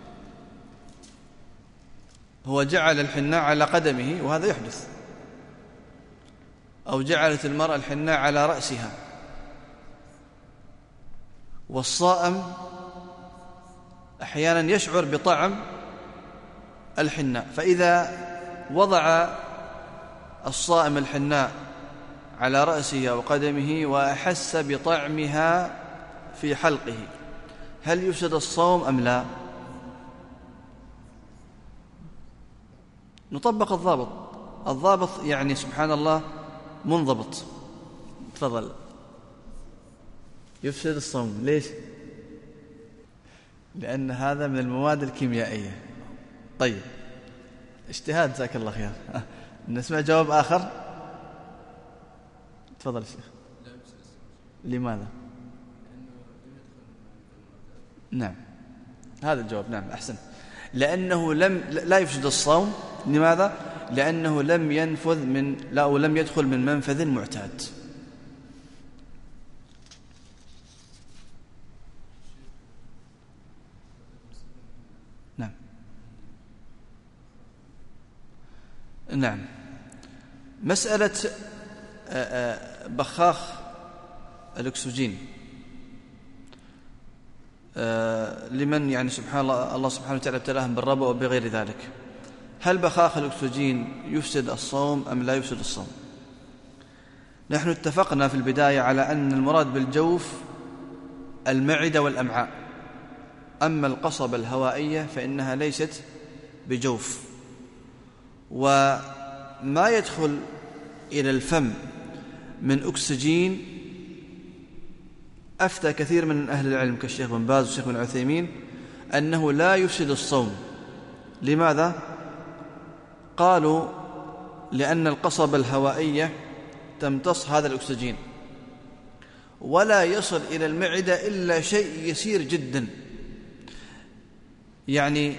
هو جعل الحناء على قدمه وهذا يحدث، أو جعلت المرأة الحناء على رأسها، والصائم أحيانا يشعر بطعم الحناء، فإذا وضع الصائم الحناء على رأسه أو قدمه وأحس بطعمها في حلقه، هل يفسد الصوم أم لا؟ نطبق الضابط يعني سبحان الله منضبط. تفضل. يفسد الصوم. ليش؟ لأن هذا من المواد الكيميائية. طيب اجتهاد، جزاك الله خير. نسمع جواب آخر. تفضل الشيخ. لماذا؟ نعم هذا الجواب. نعم أحسن. لأنه لا يفسد الصوم. لماذا؟ لأنه لم يدخل من منفذ معتاد. نعم. مسألة بخاخ الأكسجين لمن يعني سبحان الله سبحانه وتعالى ابتلاهم بالربو وبغير ذلك، هل بخاخ الأكسجين يفسد الصوم أم لا يفسد الصوم؟ نحن اتفقنا في البداية على أن المراد بالجوف المعدة والأمعاء، أما القصبة الهوائية فإنها ليست بجوف. وما يدخل إلى الفم من أكسجين أفتى كثير من أهل العلم كالشيخ بن باز والشيخ بن عثيمين أنه لا يفسد الصوم. لماذا؟ قالوا لأن القصبة الهوائية تمتص هذا الأكسجين ولا يصل إلى المعدة إلا شيء يسير جدا، يعني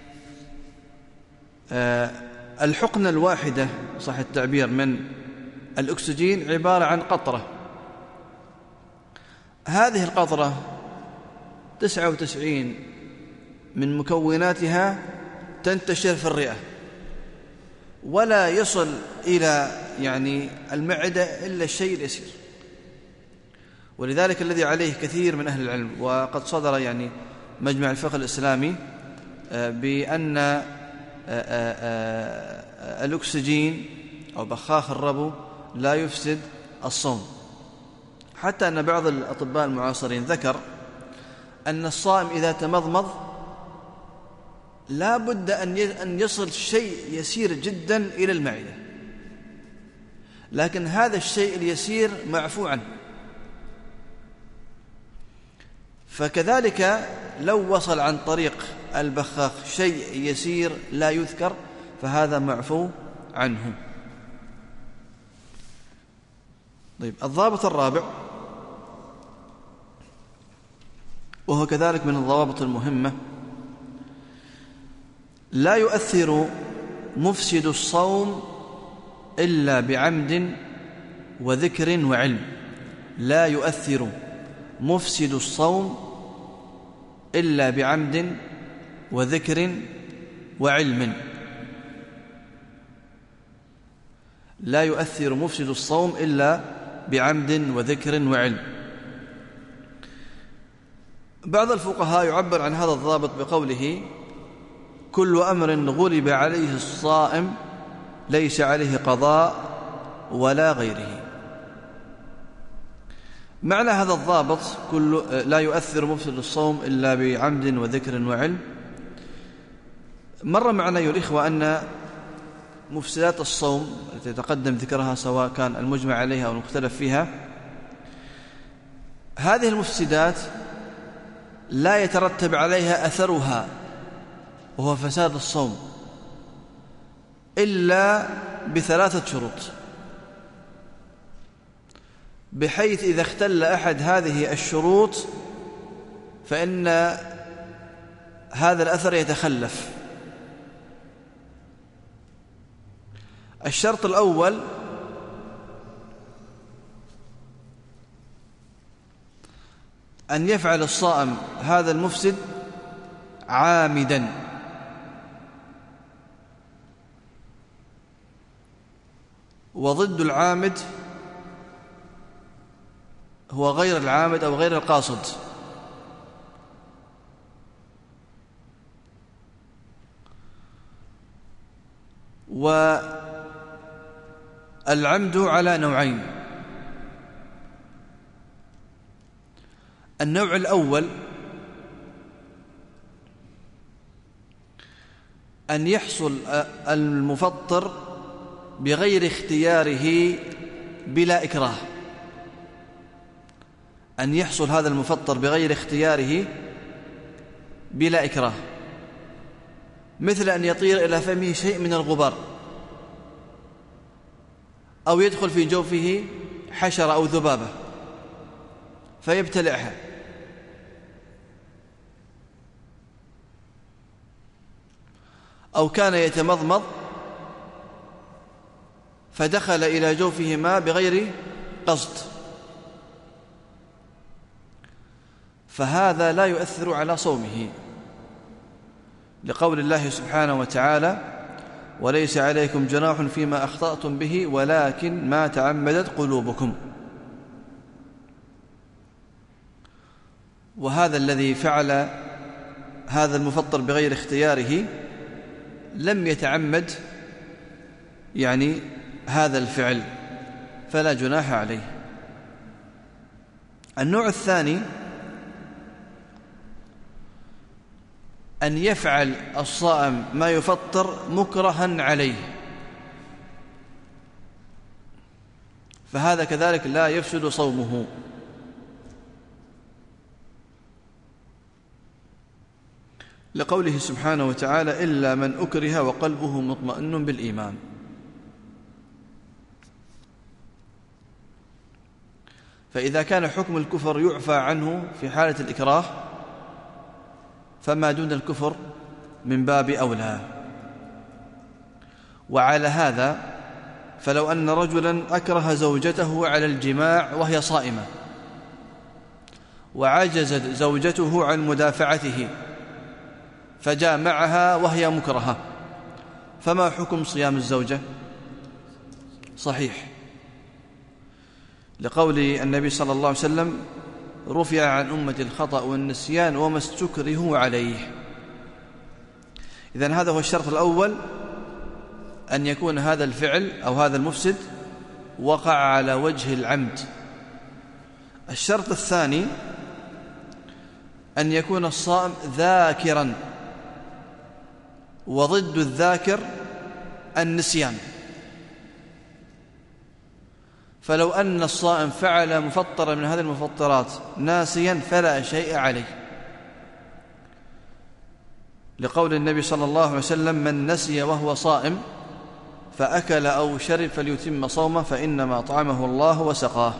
الحقنة الواحدة صح التعبير من الأكسجين عبارة عن قطرة، هذه القطرة 99 من مكوناتها تنتشر في الرئة ولا يصل إلى يعني المعدة إلا الشيء اليسير. ولذلك الذي عليه كثير من أهل العلم، وقد صدر يعني مجمع الفقه الإسلامي بأن الأكسجين أو بخاخ الربو لا يفسد الصوم، حتى أن بعض الأطباء المعاصرين ذكر أن الصائم إذا تمضمض لا بد أن يصل شيء يسير جدا إلى المعدة، لكن هذا الشيء اليسير معفو عنه. فكذلك لو وصل عن طريق البخاخ شيء يسير لا يذكر فهذا معفو عنه. طيب، الضابط الرابع، وهو كذلك من الضوابط المهمة: لا يؤثر مفسد الصوم إلا بعمد وذكر وعلم. لا يؤثر مفسد الصوم إلا بعمد وذكر وعلم. لا يؤثر مفسد الصوم إلا بعمد وذكر وعلم. بعض الفقهاء يعبر عن هذا الضابط بقوله: كل أمر غلب عليه الصائم ليس عليه قضاء ولا غيره. معنى هذا الضابط لا يؤثر مفسد الصوم إلا بعمد وذكر وعلم، مر معنا أيها الإخوة أن مفسدات الصوم التي تقدم ذكرها سواء كان المجمع عليها أو المختلف فيها، هذه المفسدات لا يترتب عليها أثرها وهو فساد الصوم إلا ب3 شروط، بحيث إذا اختل أحد هذه الشروط فإن هذا الأثر يتخلف. الشرط الأول: أن يفعل الصائم هذا المفسد عامدا، وضد العامد هو غير العامد أو غير القاصد. والعمد على نوعين: النوع الأول أن يحصل المفطر بغير اختياره بلا إكراه، أن يحصل هذا المفطر بغير اختياره بلا إكراه، مثل أن يطير إلى فمه شيء من الغبار، أو يدخل في جوفه حشرة أو ذبابة فيبتلعها، أو كان يتمضمض فدخل إلى جوفه ماء بغير قصد، فهذا لا يؤثر على صومه، لقول الله سبحانه وتعالى: وليس عليكم جناح فيما أخطأتم به ولكن ما تعمدت قلوبكم. وهذا الذي فعل هذا المفطر بغير اختياره لم يتعمد هذا الفعل، فلا جناح عليه. النوع الثاني أن يفعل الصائم ما يفطر مكرها عليه، فهذا كذلك لا يفسد صومه، لقوله سبحانه وتعالى: إلا من أكره وقلبه مطمئن بالإيمان. فإذا كان حكم الكفر يعفى عنه في حالة الإكراه، فما دون الكفر من باب أولى. وعلى هذا فلو أن رجلا أكره زوجته على الجماع وهي صائمة، وعجزت زوجته عن مدافعته فجامعها وهي مكرهة، فما حكم صيام الزوجة؟ صحيح، لقول النبي صلى الله عليه وسلم: رفع عن أمة الخطأ والنسيان وما استكرهوا عليه. إذن هذا هو الشرط الأول، أن يكون هذا الفعل أو هذا المفسد وقع على وجه العمد. الشرط الثاني أن يكون الصائم ذاكرا، وضد الذاكر النسيان، فلو أن الصائم فعل مفطرا من هذه المفطرات ناسيا فلا شيء عليه، لقول النبي صلى الله عليه وسلم: من نسي وهو صائم فأكل أو شرب فليتم صومه فإنما أطعمه الله وسقاه.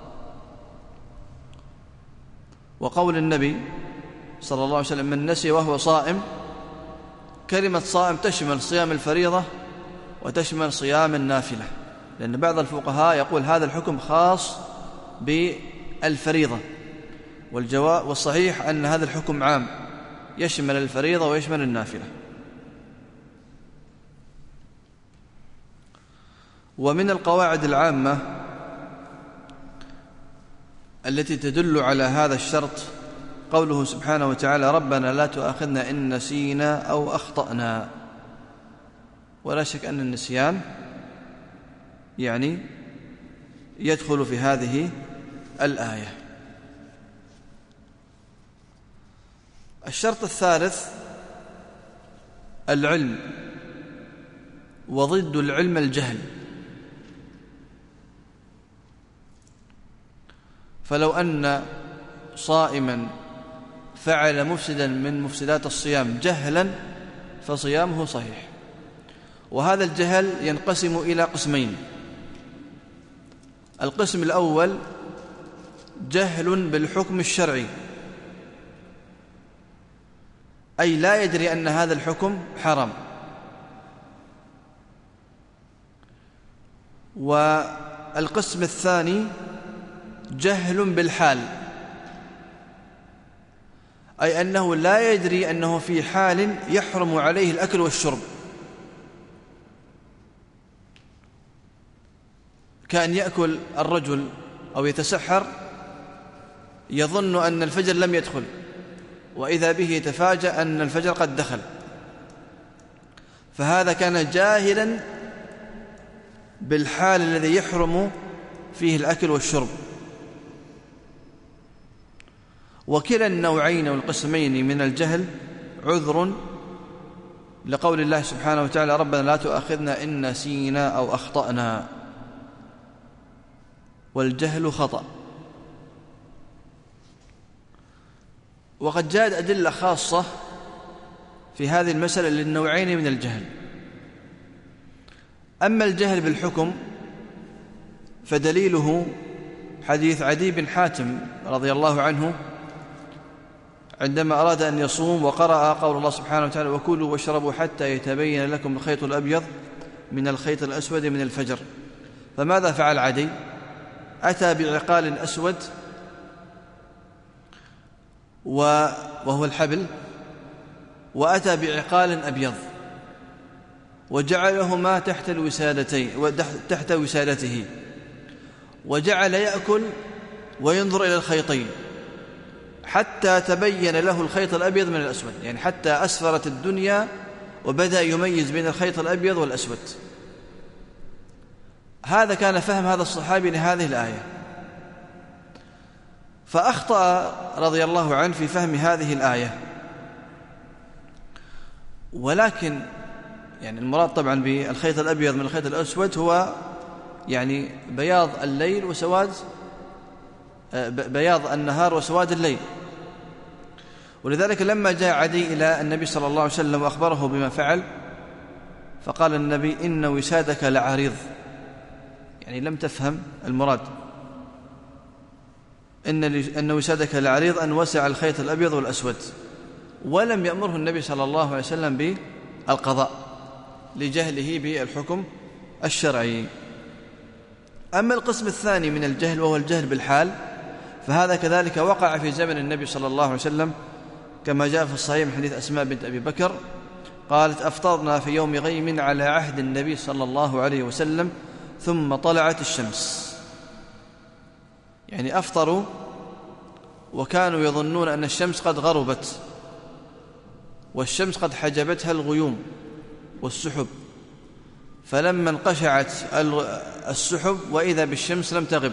وقول النبي صلى الله عليه وسلم: من نسي وهو صائم. كلمة صائم تشمل صيام الفريضة وتشمل صيام النافلة، لأن بعض الفقهاء يقول هذا الحكم خاص بالفريضة، والصحيح أن هذا الحكم عام يشمل الفريضة ويشمل النافلة. ومن القواعد العامة التي تدل على هذا الشرط قوله سبحانه وتعالى: ربنا لا تؤاخذنا إن نسينا أو أخطأنا. ولا شك أن النسيان يعني يدخل في هذه الآية. الشرط الثالث العلم، وضد العلم الجهل. فلو أن صائما فعل مفسدا من مفسدات الصيام جهلا فصيامه صحيح. وهذا الجهل ينقسم إلى قسمين: القسم الأول جهل بالحكم الشرعي، أي لا يدري أن هذا الحكم حرام. والقسم الثاني جهل بالحال، أي أنه لا يدري أنه في حال يحرم عليه الأكل والشرب، كأن يأكل الرجل أو يتسحر يظن أن الفجر لم يدخل، وإذا به يتفاجأ أن الفجر قد دخل، فهذا كان جاهلا بالحال الذي يحرم فيه الأكل والشرب. وكلا النوعين والقسمين من الجهل عذر، لقول الله سبحانه وتعالى: ربنا لا تؤاخذنا إن نسينا أو أخطأنا. والجهل خطأ. وقد جاءت أدلة خاصة في هذه المسألة للنوعين من الجهل. أما الجهل بالحكم فدليله حديث عدي بن حاتم رضي الله عنه عندما أراد أن يصوم وقرأ قول الله سبحانه وتعالى: وكلوا واشربوا حتى يتبين لكم الخيط الأبيض من الخيط الأسود من الفجر. فماذا فعل عدي؟ أتى بعقال أسود وهو الحبل، وأتى بعقال أبيض وجعلهما تحت وسادته، وجعل يأكل وينظر إلى الخيطين حتى تبين له الخيط الأبيض من الأسود، يعني حتى أسفرت الدنيا وبدأ يميز بين الخيط الأبيض والأسود. هذا كان فهم هذا الصحابي لهذه الآية، فأخطأ رضي الله عنه في فهم هذه الآية. ولكن يعني المراد طبعا بالخيط الأبيض من الخيط الأسود هو يعني بياض الليل وسواد بياض النهار وسواد الليل. ولذلك لما جاء عدي إلى النبي صلى الله عليه وسلم وأخبره بما فعل، فقال النبي: إن وسادك لعريض، يعني لم تفهم المراد. إن وسادك لعريض أن وسع الخيط الأبيض والأسود. ولم يأمره النبي صلى الله عليه وسلم بالقضاء لجهله بالحكم الشرعي. أما القسم الثاني من الجهل وهو الجهل بالحال، فهذا كذلك وقع في زمن النبي صلى الله عليه وسلم، كما جاء في الصحيح من حديث أسماء بنت أبي بكر قالت: أفطرنا في يوم غيم على عهد النبي صلى الله عليه وسلم ثم طلعت الشمس. يعني أفطروا وكانوا يظنون أن الشمس قد غربت، والشمس قد حجبتها الغيوم والسحب، فلما انقشعت السحب وإذا بالشمس لم تغب،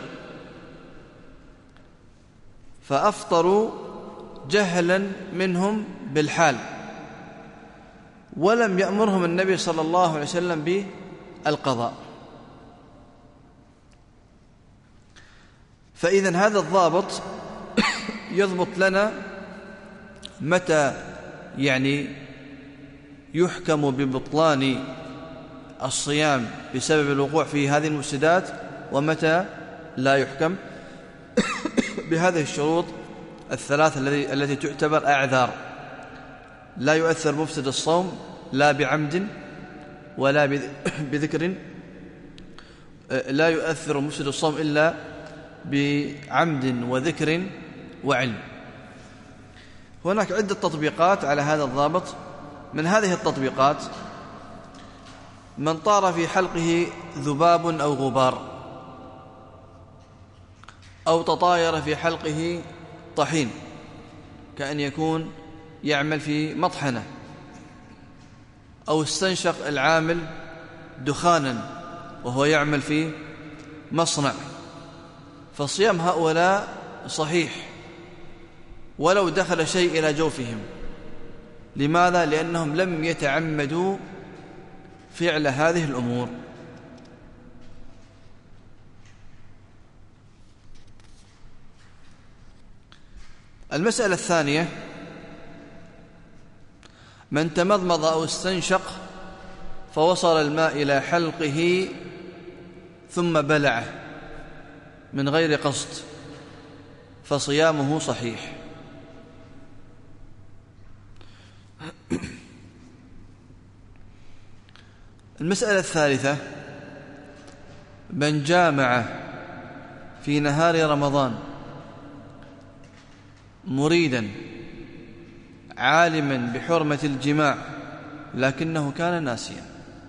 فأفطروا جهلا منهم بالحال، ولم يأمرهم النبي صلى الله عليه وسلم بالقضاء. فإذن هذا الضابط يضبط لنا متى يعني يحكم ببطلان الصيام بسبب الوقوع في هذه المفسدات ومتى لا يحكم بهذه الشروط الثلاث التي تعتبر أعذار. لا يؤثر مفسد الصوم لا بعمد ولا بذكر، لا يؤثر مفسد الصوم إلا بعمد وذكر وعلم. هناك عدة تطبيقات على هذا الضابط. من هذه التطبيقات: من طار في حلقه ذباب أو غبار، أو تطاير في حلقه طحين، كأن يكون يعمل في مطحنة، أو استنشق العامل دخانا وهو يعمل في مصنع، فصيام هؤلاء صحيح ولو دخل شيء إلى جوفهم. لماذا؟ لأنهم لم يتعمدوا فعل هذه الأمور. المسألة الثانية: من تمضمض أو استنشق فوصل الماء إلى حلقه ثم بلعه من غير قصد فصيامه صحيح. المسألة الثالثة: من جامع في نهار رمضان مريدا عالما بحرمة الجماع لكنه كان ناسيا،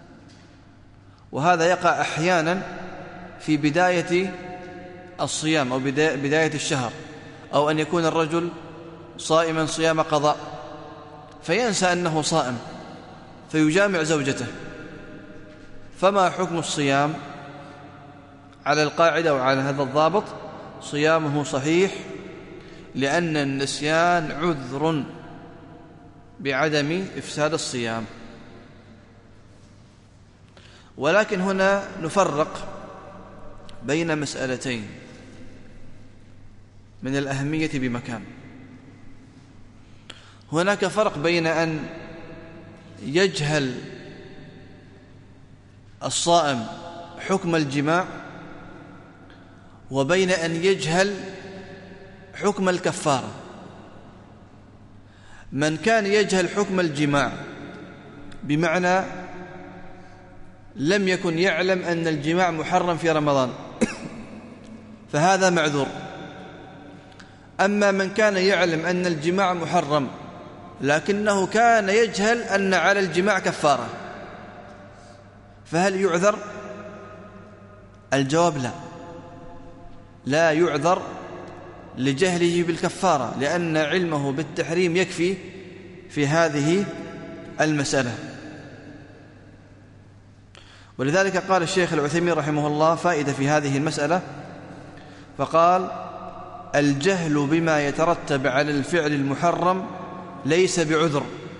وهذا يقع أحيانا في بداية الصيام أو بداية الشهر، أو أن يكون الرجل صائما صيام قضاء فينسى أنه صائم فيجامع زوجته، فما حكم الصيام؟ على القاعدة وعلى هذا الضابط صيامه صحيح، لأن النسيان عذر بعدم إفساد الصيام. ولكن هنا نفرق بين مسألتين من الأهمية بمكان. هناك فرق بين أن يجهل الصائم حكم الجماع وبين أن يجهل حكم الكفارة. من كان يجهل حكم الجماع بمعنى لم يكن يعلم أن الجماع محرم في رمضان فهذا معذور. أما من كان يعلم أن الجماع محرم لكنه كان يجهل أن على الجماع كفارة، فهل يعذر؟ الجواب لا، لا يعذر لجهله بالكفارة، لأن علمه بالتحريم يكفي في هذه المسألة. ولذلك قال الشيخ العثيمين رحمه الله فائدة في هذه المسألة، فقال: الجهل بما يترتب على الفعل المحرم ليس بعذر.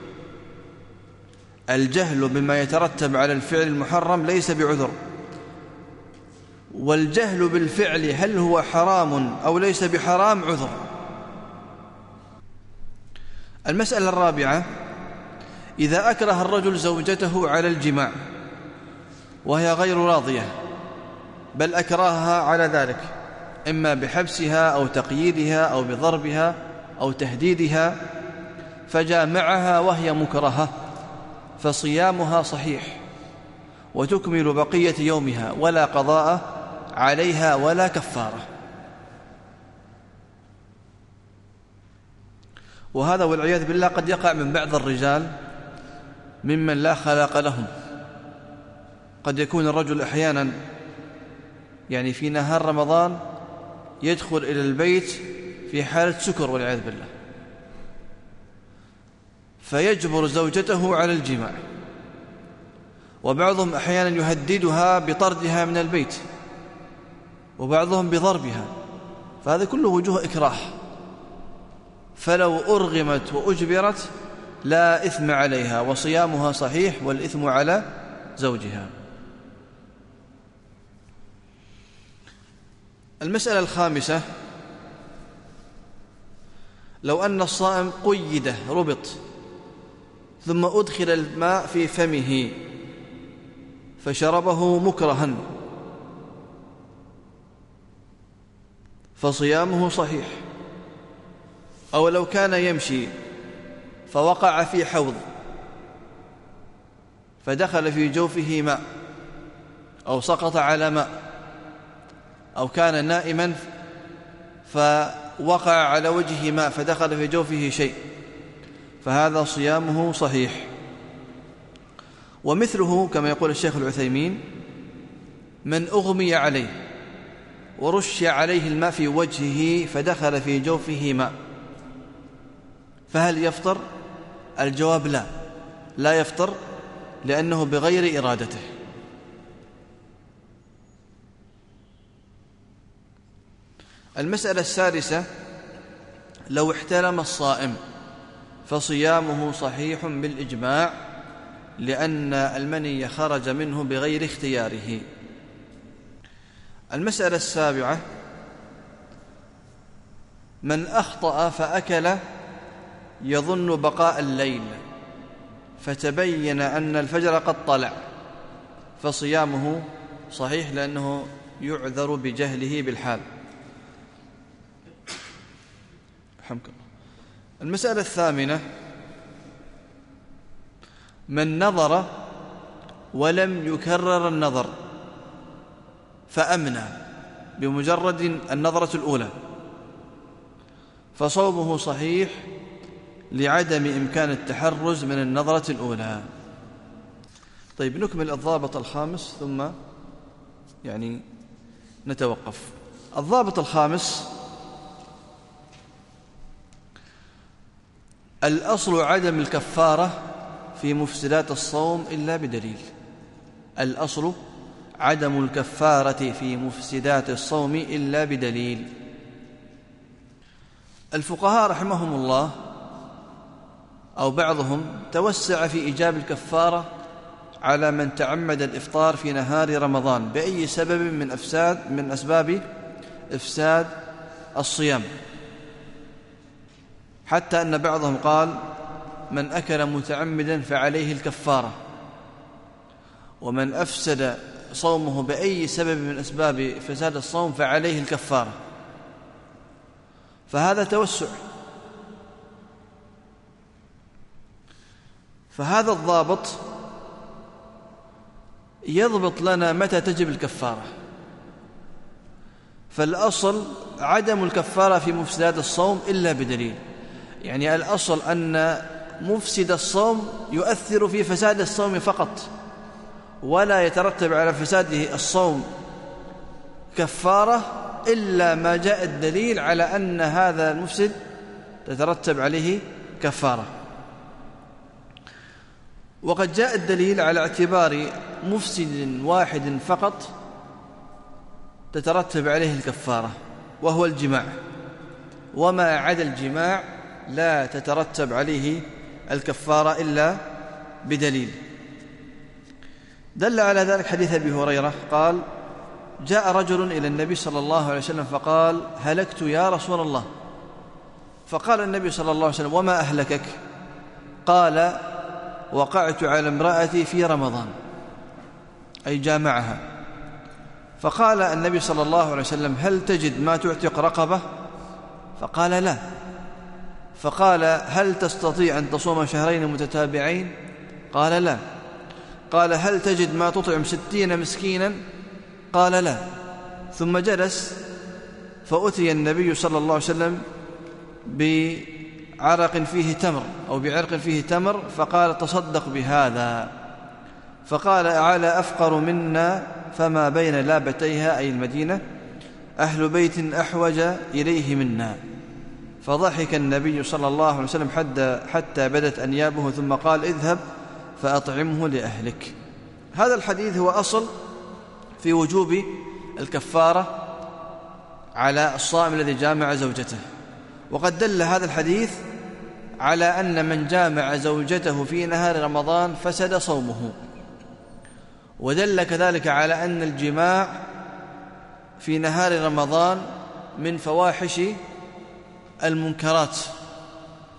الجهل بما يترتب على الفعل المحرم ليس بعذر. والجهل بالفعل هل هو حرام أو ليس بحرام عذر. المسألة الرابعة: إذا أكره الرجل زوجته على الجماع وهي غير راضية، بل أكرهها على ذلك إما بحبسها أو تقييدها أو بضربها أو تهديدها، فجامعها وهي مكرهة، فصيامها صحيح وتكمل بقية يومها ولا قضاء عليها ولا كفارة. وهذا والعياذ بالله قد يقع من بعض الرجال ممن لا خلاق لهم. قد يكون الرجل أحيانا يعني في نهار رمضان يدخل إلى البيت في حالة سكر والعياذ بالله، فيجبر زوجته على الجماع، وبعضهم أحيانا يهددها بطردها من البيت، وبعضهم بضربها، فهذا كله وجوه إكراه. فلو أرغمت وأجبرت لا إثم عليها وصيامها صحيح والإثم على زوجها. المسألة الخامسة: لو أن الصائم قيد ربط ثم أدخل الماء في فمه فشربه مكرها فصيامه صحيح. أو لو كان يمشي فوقع في حوض فدخل في جوفه ماء أو سقط على ماء، أو كان نائما فوقع على وجهه ماء فدخل في جوفه شيء، فهذا صيامه صحيح. ومثله كما يقول الشيخ العثيمين من أغمي عليه ورش عليه الماء في وجهه فدخل في جوفه ماء، فهل يفطر؟ الجواب لا، لا يفطر، لأنه بغير إرادته. المسألة السادسة: لو احتلم الصائم فصيامه صحيح بالإجماع، لأن المني خرج منه بغير اختياره. المسألة السابعة: من أخطأ فأكل يظن بقاء الليل فتبين أن الفجر قد طلع، فصيامه صحيح لأنه يعذر بجهله بالحال. المسألة الثامنة: من نظر ولم يكرر النظر فأمنى بمجرد النظرة الأولى فصومه صحيح لعدم إمكان التحرز من النظرة الأولى. طيب، نكمل الضابط الخامس ثم نتوقف. الضابط الخامس: الأصل عدم الكفارة في مفسدات الصوم إلا بدليل. الأصل عدم الكفارة في مفسدات الصوم إلا بدليل. الفقهاء رحمهم الله أو بعضهم توسع في إيجاب الكفارة على من تعمد الإفطار في نهار رمضان بأي سبب من أسباب إفساد الصيام، حتى أن بعضهم قال: من أكل متعمدا فعليه الكفارة، ومن أفسد صومه بأي سبب من أسباب فساد الصوم فعليه الكفارة. فهذا توسع. فهذا الضابط يضبط لنا متى تجب الكفارة. فالأصل عدم الكفارة في مفسدات الصوم إلا بدليل، يعني الأصل أن مفسد الصوم يؤثر في فساد الصوم فقط، ولا يترتب على فساده الصوم كفارة إلا ما جاء الدليل على أن هذا المفسد تترتب عليه كفارة. وقد جاء الدليل على اعتبار مفسد واحد فقط تترتب عليه الكفارة، وهو الجماع، وما عدا الجماع لا تترتب عليه الكفارة إلا بدليل. دل على ذلك حديث أبي هريرة قال: جاء رجل إلى النبي صلى الله عليه وسلم فقال: هلكت يا رسول الله. فقال النبي صلى الله عليه وسلم: وما أهلكك؟ قال: وقعت على امرأتي في رمضان، أي جامعها. فقال النبي صلى الله عليه وسلم: هل تجد ما تعتق رقبة؟ فقال: لا. فقال: هل تستطيع أن تصوم شهرين متتابعين؟ قال: لا. قال: هل تجد ما تطعم 60 مسكينا؟ قال: لا. ثم جلس، فأتي النبي صلى الله عليه وسلم بعرق فيه تمر أو بعرق فيه تمر، فقال: تصدق بهذا. فقال: أعلى أفقر منا فما بين لابتيها، أي المدينة، أهل بيت أحوج إليه منا. فضحك النبي صلى الله عليه وسلم حتى بدت أنيابه، ثم قال: اذهب فأطعمه لأهلك. هذا الحديث هو أصل في وجوب الكفارة على الصائم الذي جامع زوجته. وقد دل هذا الحديث على أن من جامع زوجته في نهار رمضان فسد صومه، ودل كذلك على أن الجماع في نهار رمضان من فواحش المنكرات،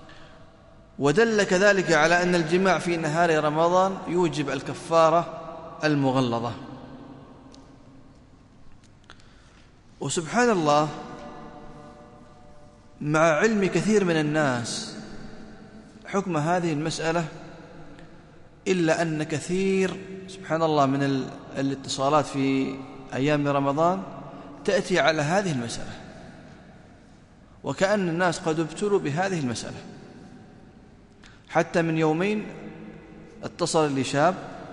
ودل كذلك على أن الجماع في نهار رمضان يوجب الكفارة المغلظة. وسبحان الله، مع علم كثير من الناس حكم هذه المسألة، إلا أن كثير سبحان الله من الاتصالات في أيام رمضان تأتي على هذه المسألة، وكأن الناس قد ابتلوا بهذه المسألة. حتى من يومين اتصل لي شاب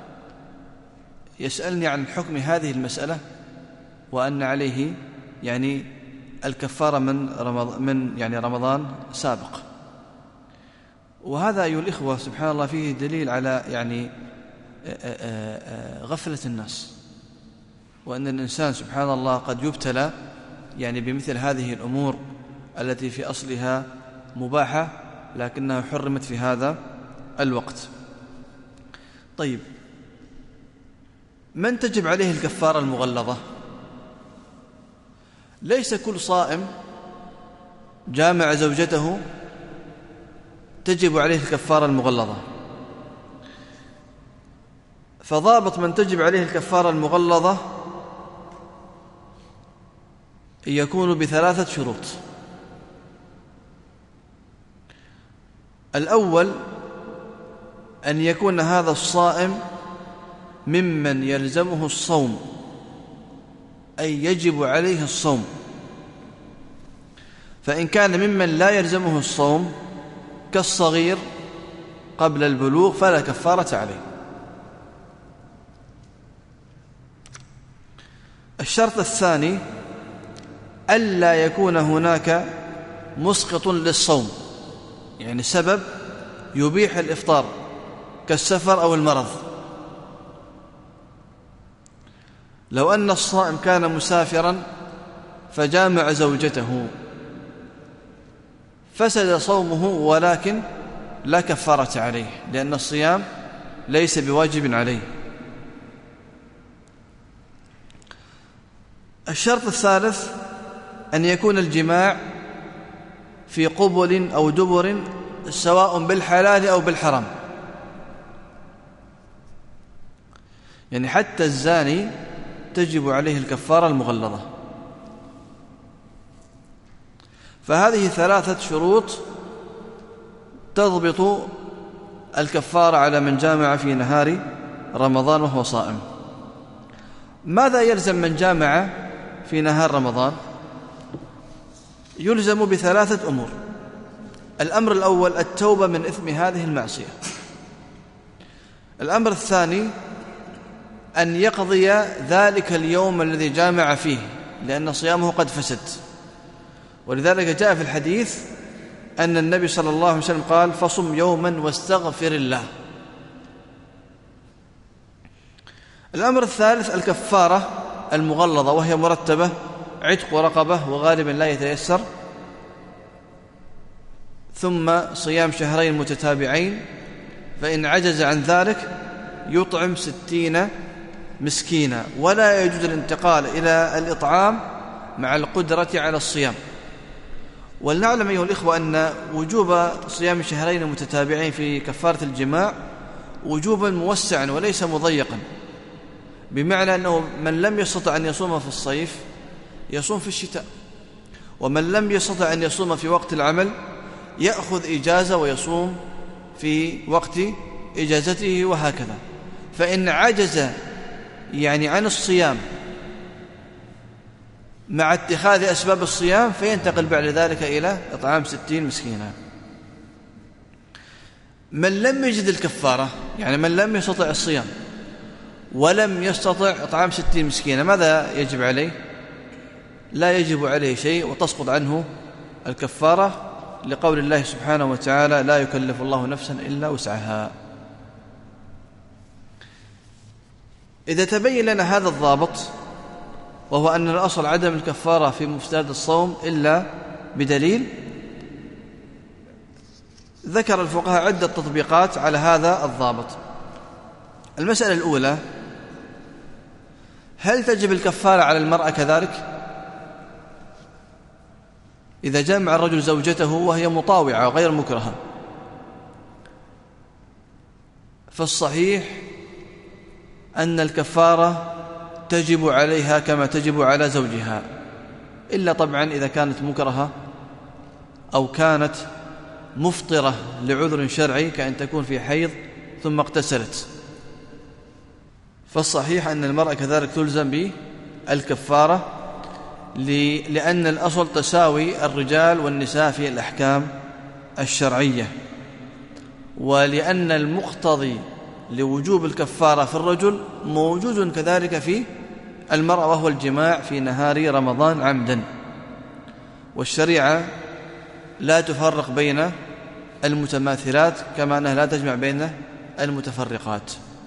يسألني عن حكم هذه المسألة، وأن عليه يعني الكفارة من رمضان سابق. وهذا أيها الإخوة سبحان الله فيه دليل على يعني غفلة الناس، وأن الإنسان سبحان الله قد يبتلى يعني بمثل هذه الأمور التي في أصلها مباحة لكنها حرمت في هذا الوقت. طيب، من تجب عليه الكفارة المغلظة؟ ليس كل صائم جامع زوجته تجب عليه الكفارة المغلظة، فضابط من تجب عليه الكفارة المغلظة يكون ب3 شروط. الأول أن يكون هذا الصائم ممن يلزمه الصوم، أي يجب عليه الصوم. فإن كان ممن لا يلزمه الصوم كالصغير قبل البلوغ فلا كفارة عليه. الشرط الثاني ألا يكون هناك مسقط للصوم، يعني سبب يبيح الإفطار كالسفر أو المرض. لو أن الصائم كان مسافرا فجامع زوجته فسد صومه، ولكن لا كفارة عليه، لأن الصيام ليس بواجب عليه. الشرط الثالث أن يكون الجماع في قبل أو دبر سواء بالحلال أو بالحرام، يعني حتى الزاني تجب عليه الكفارة المغلظة. فهذه 3 شروط تضبط الكفارة على من جامع في نهار رمضان وهو صائم. ماذا يلزم من جامع في نهار رمضان؟ يلزم ب3 أمور. الأمر الأول التوبة من إثم هذه المعصية. الأمر الثاني أن يقضي ذلك اليوم الذي جامع فيه، لأن صيامه قد فسد. ولذلك جاء في الحديث أن النبي صلى الله عليه وسلم قال: فصم يوما واستغفر الله. الأمر الثالث الكفارة المغلظة، وهي مرتبة: عتق رقبة، وغالبا لا يتيسر، ثم صيام 2 متتابعين، فإن عجز عن ذلك يطعم 60 مسكينا. ولا يجوز الانتقال إلى الإطعام مع القدرة على الصيام. ولنعلم أيها الإخوة أن وجوب صيام 2 متتابعين في كفارة الجماع وجوبا موسعا وليس مضيقا، بمعنى أنه من لم يستطع أن يصوم في الصيف يصوم في الشتاء، ومن لم يستطع أن يصوم في وقت العمل يأخذ إجازة ويصوم في وقت إجازته، وهكذا. فإن عجز يعني عن الصيام مع اتخاذ أسباب الصيام فينتقل بعد ذلك إلى إطعام 60 مسكينا. من لم يجد الكفارة، يعني من لم يستطع الصيام ولم يستطع إطعام 60 مسكينا، ماذا يجب عليه؟ لا يجب عليه شيء، وتسقط عنه الكفارة، لقول الله سبحانه وتعالى: لا يكلف الله نفسا إلا وسعها. إذا تبين لنا هذا الضابط، وهو أن الأصل عدم الكفارة في مفسدات الصوم إلا بدليل، ذكر الفقهاء عدة تطبيقات على هذا الضابط. المسألة الأولى: هل تجب الكفارة على المرأة كذلك؟ إذا جامع الرجل زوجته وهي مطاوعة وغير مكرهة، أن الكفارة تجب عليها كما تجب على زوجها، إلا طبعا إذا كانت مكرهة أو كانت مفطرة لعذر شرعي كأن تكون في حيض ثم اغتسلت، فالصحيح أن المرأة كذلك تلزم بالكفارة، لأن الأصل تساوي الرجال والنساء في الأحكام الشرعية، ولأن المقتضي لوجوب الكفارة في الرجل موجود كذلك في المرأة، وهو الجماع في نهار رمضان عمدا. والشريعة لا تفرق بين المتماثلات كما أنها لا تجمع بين المتفرقات.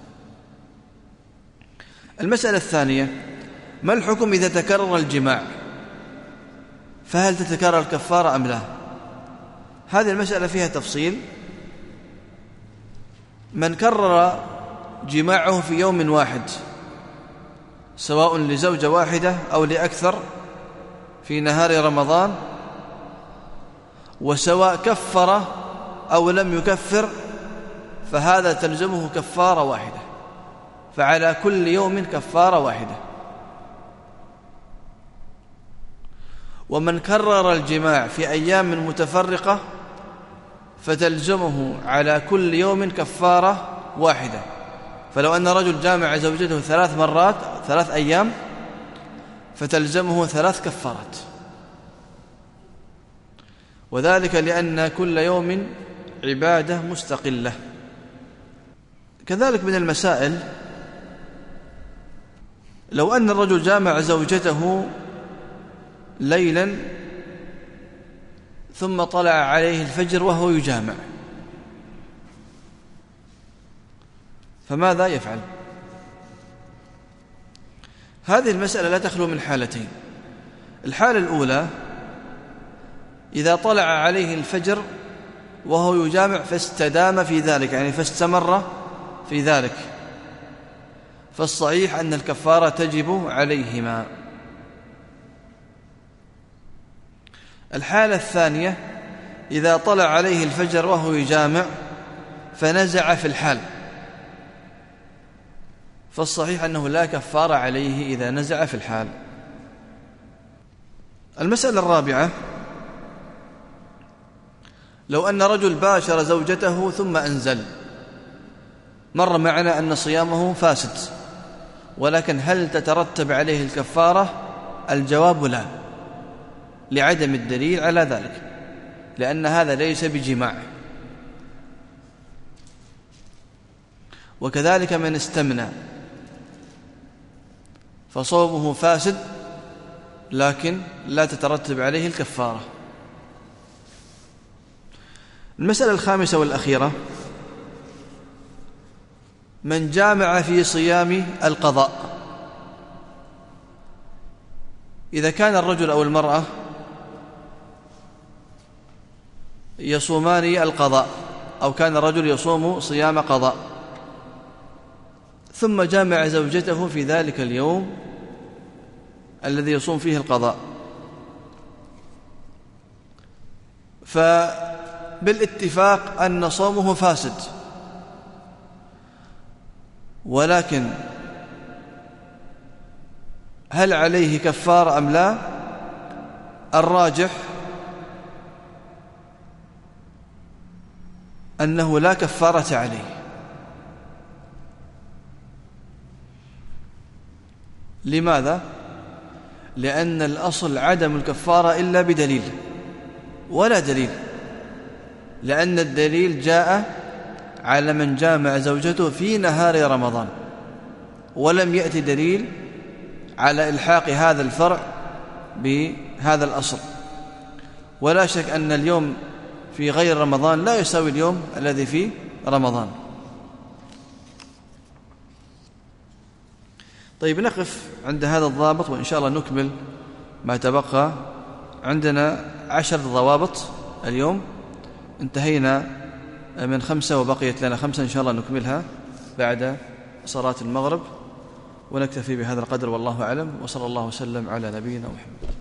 المسألة الثانية: ما الحكم إذا تكرر الجماع؟ فهل تتكرر الكفارة أم لا؟ هذه المسألة فيها تفصيل. من كرر جماعه في يوم واحد سواء لزوجة واحدة أو لأكثر في نهار رمضان، وسواء كفر أو لم يكفر، فهذا تلزمه كفارة واحدة، فعلى كل يوم كفارة واحدة. ومن كرر الجماع في أيام متفرقة فتلزمه على كل يوم كفارة واحدة. فلو أن رجل جامع زوجته 3 مرات 3 أيام فتلزمه 3 كفارات، وذلك لأن كل يوم عبادة مستقلة. كذلك من المسائل: لو أن الرجل جامع زوجته ليلا ثم طلع عليه الفجر وهو يجامع، فماذا يفعل؟ هذه المسألة لا تخلو من حالتين. الحالة الأولى: إذا طلع عليه الفجر وهو يجامع فاستدام في ذلك، يعني فاستمر في ذلك، فالصحيح أن الكفارة تجب عليهما. الحالة الثانية: إذا طلع عليه الفجر وهو يجامع فنزع في الحال، فالصحيح أنه لا كفارة عليه إذا نزع في الحال. المسألة الرابعة: لو أن رجل باشر زوجته ثم أنزل، مر معنا أن صيامه فاسد، ولكن هل تترتب عليه الكفارة؟ الجواب لا، لعدم الدليل على ذلك، لأن هذا ليس بجماع. وكذلك من استمنى فصومه فاسد لكن لا تترتب عليه الكفارة. المسألة الخامسة والأخيرة: من جامع في صيام القضاء. إذا كان الرجل أو المرأة يصومان القضاء، أو كان الرجل يصوم صيام قضاء، ثم جامع زوجته في ذلك اليوم الذي يصوم فيه القضاء، فبالاتفاق أن صومه فاسد، ولكن هل عليه كفارة أم لا؟ الراجح أنه لا كفارة عليه. لماذا؟ لأن الأصل عدم الكفارة إلا بدليل، ولا دليل، لأن الدليل جاء على من جامع زوجته في نهار رمضان، ولم يأتي دليل على إلحاق هذا الفرع بهذا الأصل. ولا شك أن اليوم في غير رمضان لا يساوي اليوم الذي في رمضان. طيب، نقف عند هذا الضابط، وإن شاء الله نكمل ما تبقى. عندنا 10 ضوابط اليوم، انتهينا من 5 وبقيت لنا 5 إن شاء الله نكملها بعد صلاة المغرب، ونكتفي بهذا القدر والله أعلم، وصلى الله وسلم على نبينا محمد.